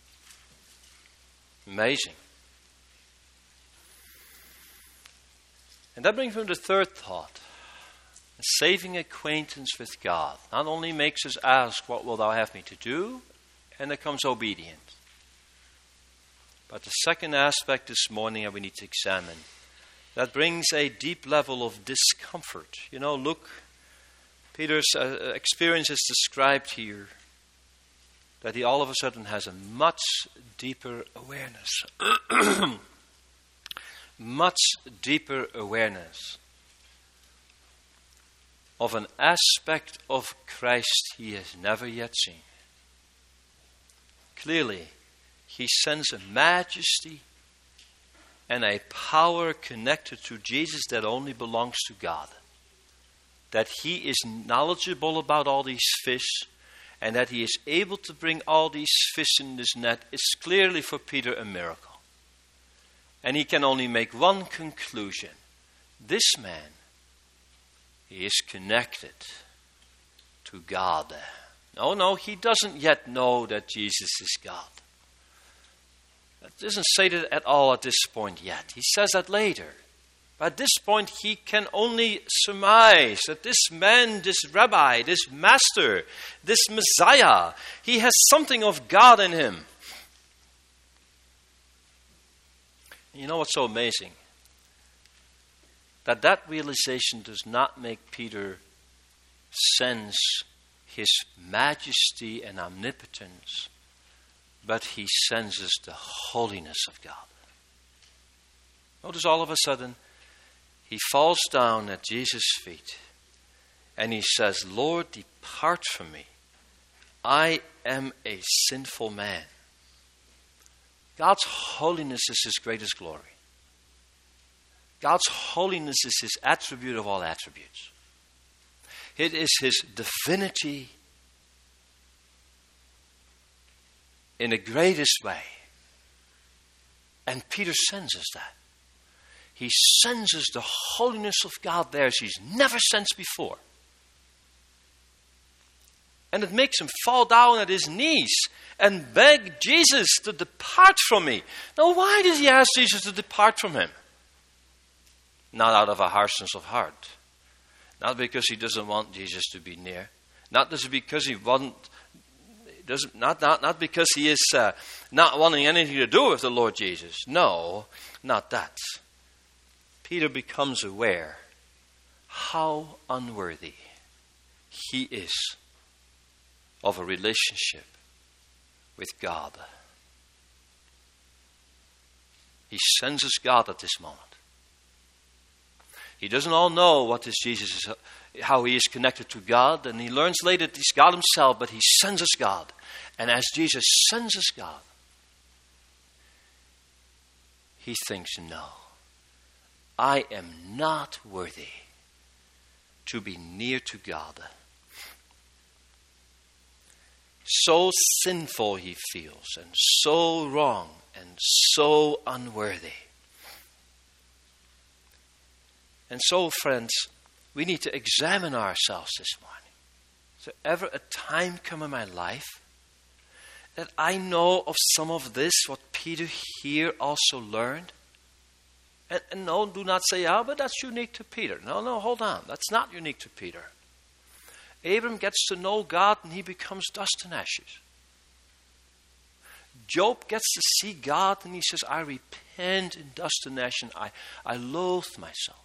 Amazing. And that brings me to the third thought. A saving acquaintance with God not only makes us ask, what will thou have me to do? And there comes obedience. But the second aspect this morning that we need to examine, that brings a deep level of discomfort. You know, look, Peter's experience is described here, that he all of a sudden has a much deeper awareness. Much deeper awareness of an aspect of Christ he has never yet seen. Clearly, he sensed a majesty and a power connected to Jesus that only belongs to God. That he is knowledgeable about all these fish, and that he is able to bring all these fish in this net is clearly for Peter a miracle. And he can only make one conclusion. This man, he is connected to God. No, he doesn't yet know that Jesus is God. That doesn't say that at all at this point yet. He says that later. But at this point, he can only surmise that this man, this rabbi, this master, this Messiah, he has something of God in him. You know what's so amazing? That realization does not make Peter sense his majesty and omnipotence, but he senses the holiness of God. Notice all of a sudden, he falls down at Jesus' feet and he says, Lord, depart from me. I am a sinful man. God's holiness is his greatest glory. God's holiness is his attribute of all attributes. It is his divinity in the greatest way. And Peter senses that. He senses the holiness of God there as he's never sensed before. And it makes him fall down at his knees and beg Jesus to depart from me. Now, why did he ask Jesus to depart from him? Not out of a harshness of heart. Not because he doesn't want Jesus to be near. Not because he not because he is not wanting anything to do with the Lord Jesus. No, not that. Peter becomes aware how unworthy he is of a relationship with God. He senses God at this moment. He doesn't all know what this Jesus is, how he is connected to God, and he learns later that he's God himself, but he senses God. And as Jesus senses God, he thinks, no, I am not worthy to be near to God. So sinful he feels, and so wrong, and so unworthy. And so, friends, we need to examine ourselves this morning. Is there ever a time come in my life that I know of some of this, what Peter here also learned? And no, do not say, but that's unique to Peter. No, hold on. That's not unique to Peter. Abram gets to know God and he becomes dust and ashes. Job gets to see God and he says, I repent in dust and ashes. I loathe myself.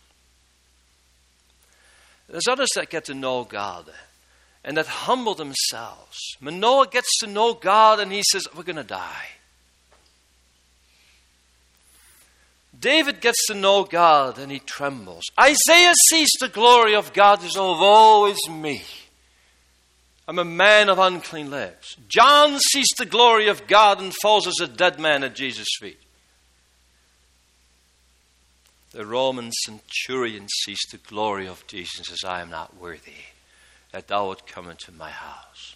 There's others that get to know God and that humble themselves. Manoah gets to know God and he says, we're going to die. David gets to know God and he trembles. Isaiah sees the glory of God and says, "Oh, woe is me. I'm a man of unclean lips." John sees the glory of God and falls as a dead man at Jesus' feet. The Roman centurion sees the glory of Jesus and says, "I am not worthy that thou would come into my house."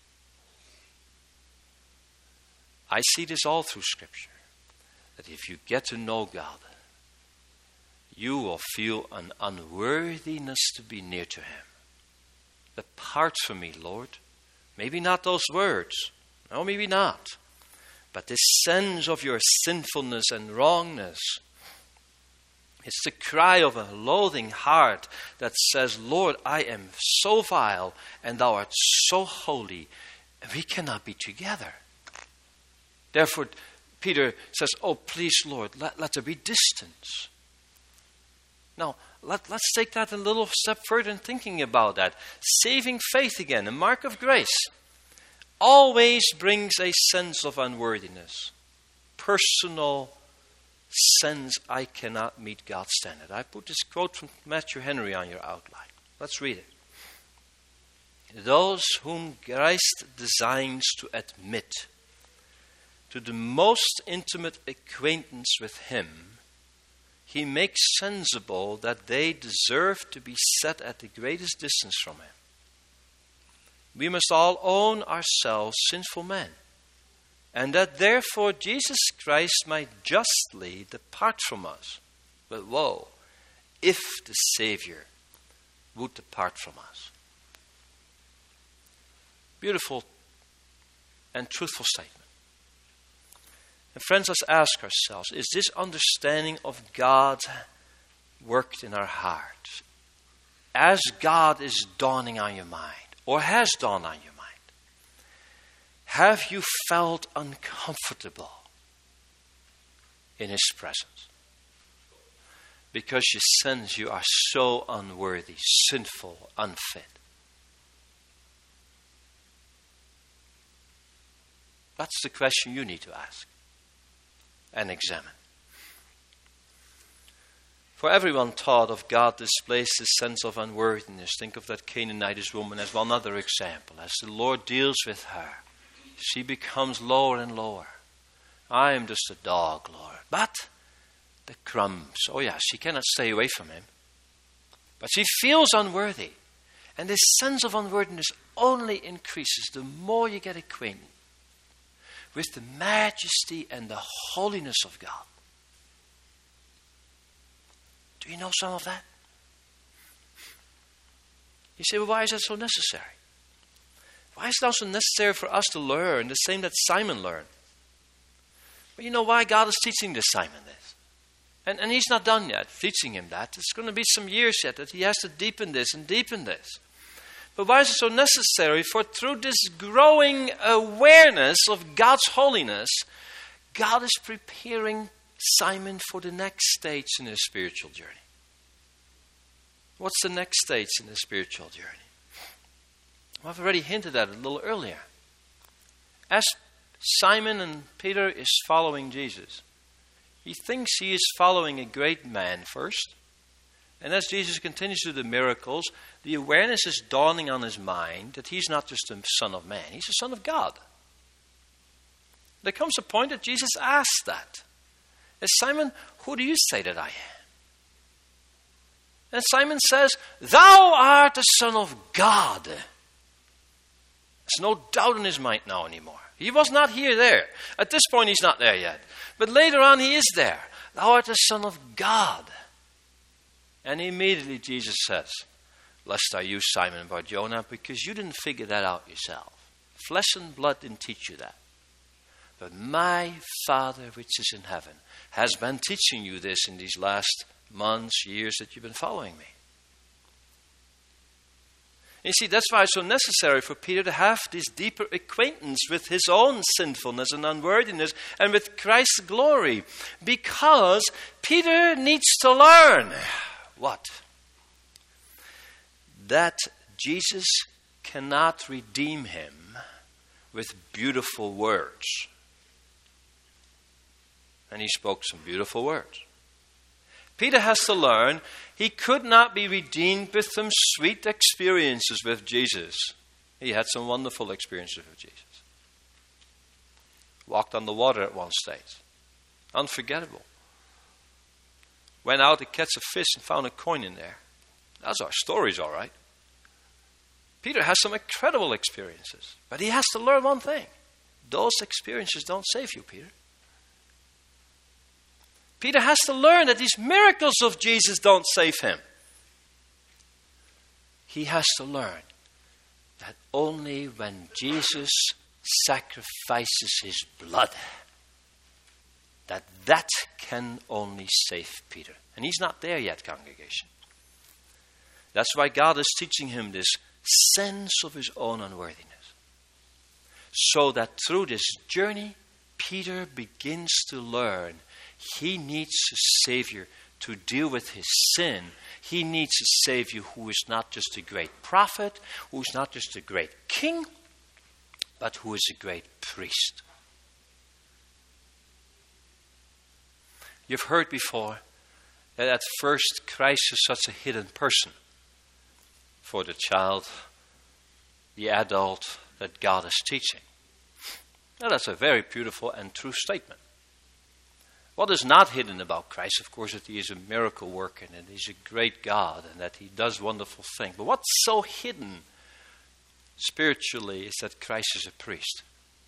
I see this all through Scripture. That if you get to know God, you will feel an unworthiness to be near to Him. Depart from me, Lord. Maybe not those words. No, maybe not. But this sense of your sinfulness and wrongness. It's the cry of a loathing heart that says, "Lord, I am so vile and thou art so holy. And we cannot be together." Therefore, Peter says, "Oh, please, Lord, let there be distance." Now, let's take that a little step further in thinking about that. Saving faith again, a mark of grace, always brings a sense of unworthiness. Personal sense, I cannot meet God's standard. I put this quote from Matthew Henry on your outline. Let's read it. "Those whom Christ designs to admit to the most intimate acquaintance with Him, He makes sensible that they deserve to be set at the greatest distance from Him. We must all own ourselves sinful men, and that therefore Jesus Christ might justly depart from us. But woe, if the Savior would depart from us." Beautiful and truthful statement. And friends, let's ask ourselves, is this understanding of God worked in our heart? As God is dawning on your mind, or has dawned on your mind, have you felt uncomfortable in His presence? Because you sense you are so unworthy, sinful, unfit. That's the question you need to ask and examine. For everyone taught of God displays this sense of unworthiness. Think of that Canaanitish woman as one other example. As the Lord deals with her, she becomes lower and lower. "I am just a dog, Lord." But the crumbs, oh yeah, she cannot stay away from Him. But she feels unworthy. And this sense of unworthiness only increases the more you get acquainted with the majesty and the holiness of God. Do you know some of that? You say, "Well, why is that so necessary?" Why is it also necessary for us to learn the same that Simon learned? Well, you know why God is teaching this Simon this? And he's not done yet teaching him that. It's going to be some years yet that he has to deepen this and deepen this. But why is it so necessary? For through this growing awareness of God's holiness, God is preparing Simon for the next stage in his spiritual journey. What's the next stage in his spiritual journey? Well, I've already hinted at it a little earlier. As Simon and Peter is following Jesus, he thinks he is following a great man first. And as Jesus continues to do the miracles, the awareness is dawning on his mind that he's not just a son of man, he's a son of God. There comes a point that Jesus asks that. Simon, who do you say that I am? And Simon says, "Thou art the Son of God." There's no doubt in his mind now anymore. He was not there. At this point, he's not there yet. But later on, he is there. "Thou art the Son of God." And immediately Jesus says, "Blessed are you, Simon Bar-Jonah, because you didn't figure that out yourself. Flesh and blood didn't teach you that. But my Father which is in heaven has been teaching you this in these last months, years that you've been following me." You see, that's why it's so necessary for Peter to have this deeper acquaintance with his own sinfulness and unworthiness and with Christ's glory. Because Peter needs to learn what? That Jesus cannot redeem him with beautiful words. And he spoke some beautiful words. Peter has to learn he could not be redeemed with some sweet experiences with Jesus. He had some wonderful experiences with Jesus. Walked on the water at one stage. Unforgettable. Went out to catch a fish and found a coin in there. That's our stories, all right. Peter has some incredible experiences. But he has to learn one thing. Those experiences don't save you, Peter. Peter has to learn that these miracles of Jesus don't save him. He has to learn that only when Jesus sacrifices his blood, that can only save Peter. And he's not there yet, congregation. That's why God is teaching him this sense of his own unworthiness. So that through this journey, Peter begins to learn he needs a Savior to deal with his sin. He needs a Savior who is not just a great prophet, who is not just a great king, but who is a great priest. You've heard before that at first Christ is such a hidden person for the child, the adult that God is teaching. Now that's a very beautiful and true statement. What is not hidden about Christ, of course, that he is a miracle worker and that he's a great God and that he does wonderful things. But what's so hidden spiritually is that Christ is a priest.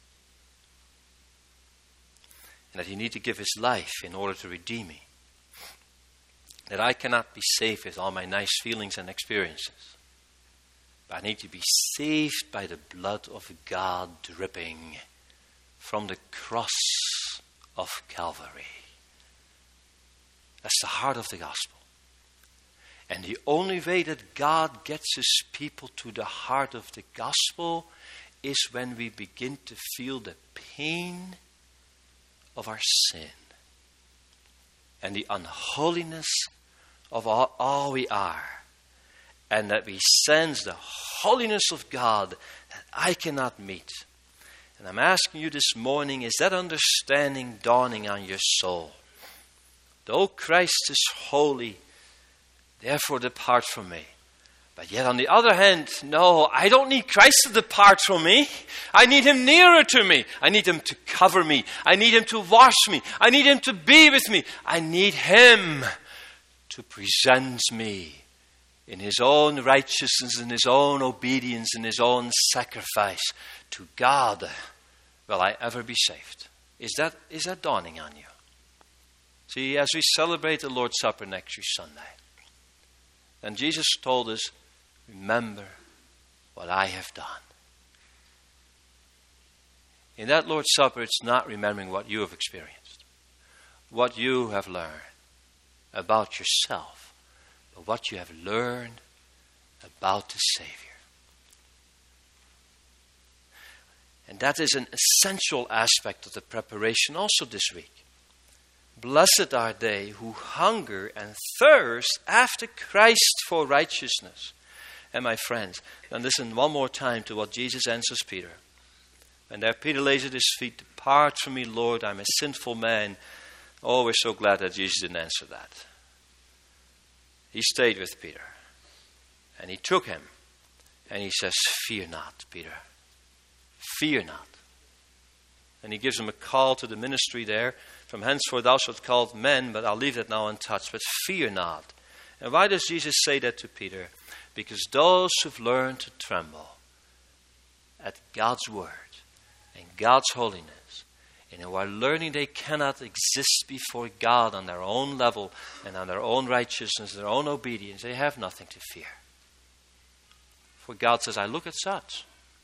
And that he needs to give his life in order to redeem me. That I cannot be saved with all my nice feelings and experiences. But I need to be saved by the blood of God dripping from the cross of Calvary. That's the heart of the gospel. And the only way that God gets his people to the heart of the gospel is when we begin to feel the pain of our sin and the unholiness of all we are, and that we sense the holiness of God that I cannot meet. And I'm asking you this morning, is that understanding dawning on your soul? Though Christ is holy, therefore depart from me. But yet on the other hand, no, I don't need Christ to depart from me. I need him nearer to me. I need him to cover me. I need him to wash me. I need him to be with me. I need him to present me in his own righteousness, in his own obedience, in his own sacrifice to God. Will I ever be saved? Is that dawning on you? See, as we celebrate the Lord's Supper next year Sunday, and Jesus told us, remember what I have done. In that Lord's Supper, it's not remembering what you have experienced, what you have learned about yourself, but what you have learned about the Savior. And that is an essential aspect of the preparation also this week. Blessed are they who hunger and thirst after Christ for righteousness. And my friends, then listen one more time to what Jesus answers Peter. And there Peter lays at his feet, depart from me, Lord, I'm a sinful man. Oh, we're so glad that Jesus didn't answer that. He stayed with Peter. And he took him. And he says, fear not, Peter. Fear not. And he gives him a call to the ministry there. From henceforth thou shalt call men, but I'll leave that now untouched. But fear not. And why does Jesus say that to Peter? Because those who've learned to tremble at God's word and God's holiness, and who are learning they cannot exist before God on their own level and on their own righteousness, their own obedience, they have nothing to fear. For God says, I look at such.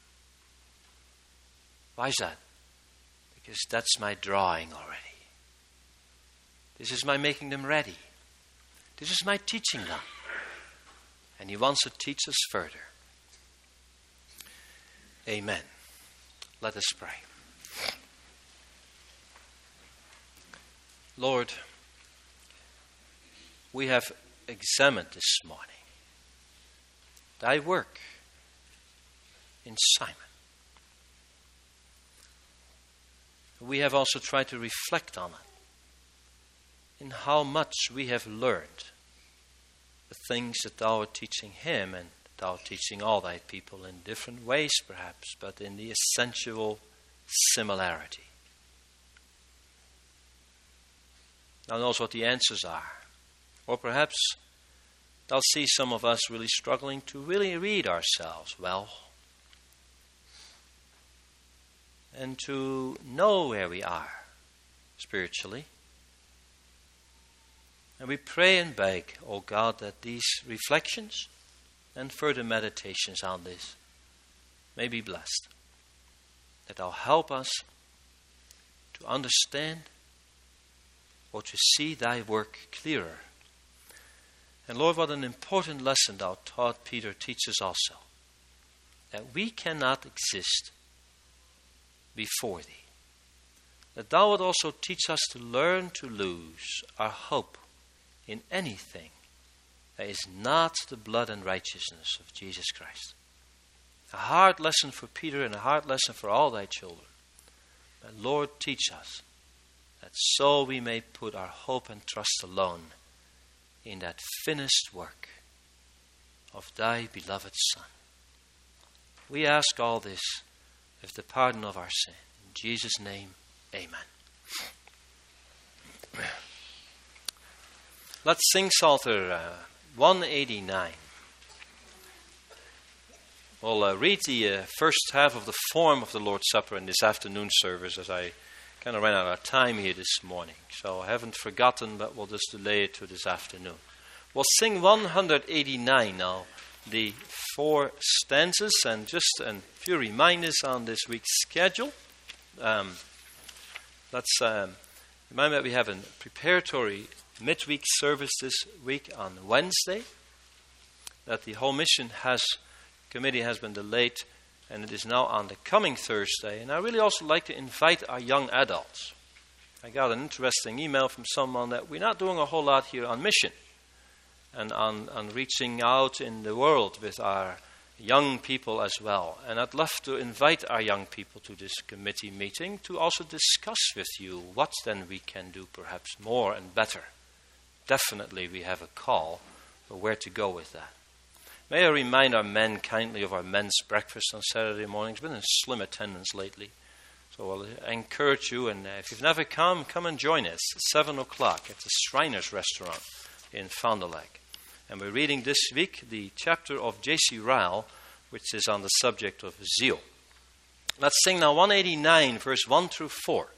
Why is that? Because that's my drawing already. This is my making them ready. This is my teaching them. And he wants to teach us further. Amen. Let us pray. Lord, we have examined this morning thy work in Simon. We have also tried to reflect on it. in how much we have learned the things that thou art teaching him, and thou art teaching all thy people in different ways perhaps, but in the essential similarity. Thou knows what the answers are. Or perhaps thou see some of us really struggling to really read ourselves well, and to know where we are spiritually. And we pray and beg, O God, that these reflections and further meditations on this may be blessed. That thou help us to understand or to see thy work clearer. And Lord, what an important lesson thou taught Peter teaches also. That we cannot exist before thee. That thou would also teach us to learn to lose our hope in anything that is not the blood and righteousness of Jesus Christ. A hard lesson for Peter and a hard lesson for all thy children. But Lord, teach us that so we may put our hope and trust alone in that finished work of thy beloved Son. We ask all this with the pardon of our sin. In Jesus' name, amen. Let's sing Psalter 189. We'll read the first half of the form of the Lord's Supper in this afternoon service, as I kind of ran out of time here this morning. So I haven't forgotten, but we'll just delay it to this afternoon. We'll sing 189 now, the 4 stanzas, and just a few reminders on this week's schedule. Let's remind that we have a preparatory midweek service this week on Wednesday, that the whole mission committee has been delayed, and it is now on the coming Thursday. And I really also like to invite our young adults. I got an interesting email from someone that we're not doing a whole lot here on mission and on reaching out in the world with our young people as well. And I'd love to invite our young people to this committee meeting to also discuss with you what then we can do perhaps more and better. Definitely we have a call for where to go with that. May I remind our men kindly of our men's breakfast on Saturday morning. It's been in slim attendance lately. So I'll encourage you, and if you've never come and join us at 7 o'clock at the Shriners Restaurant in Fond du Lac. And we're reading this week the chapter of J.C. Ryle, which is on the subject of zeal. Let's sing now 189, verse 1 through 4.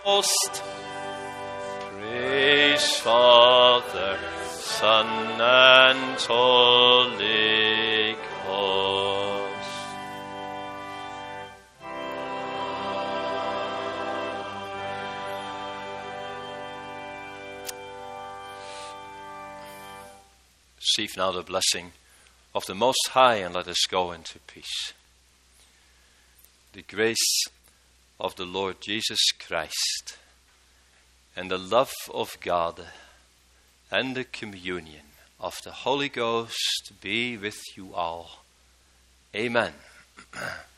Host. Praise Father, Son, and Holy Ghost. Receive now the blessing of the Most High, and let us go into peace. The grace of the Lord Jesus Christ, and the love of God, and the communion of the Holy Ghost be with you all. Amen.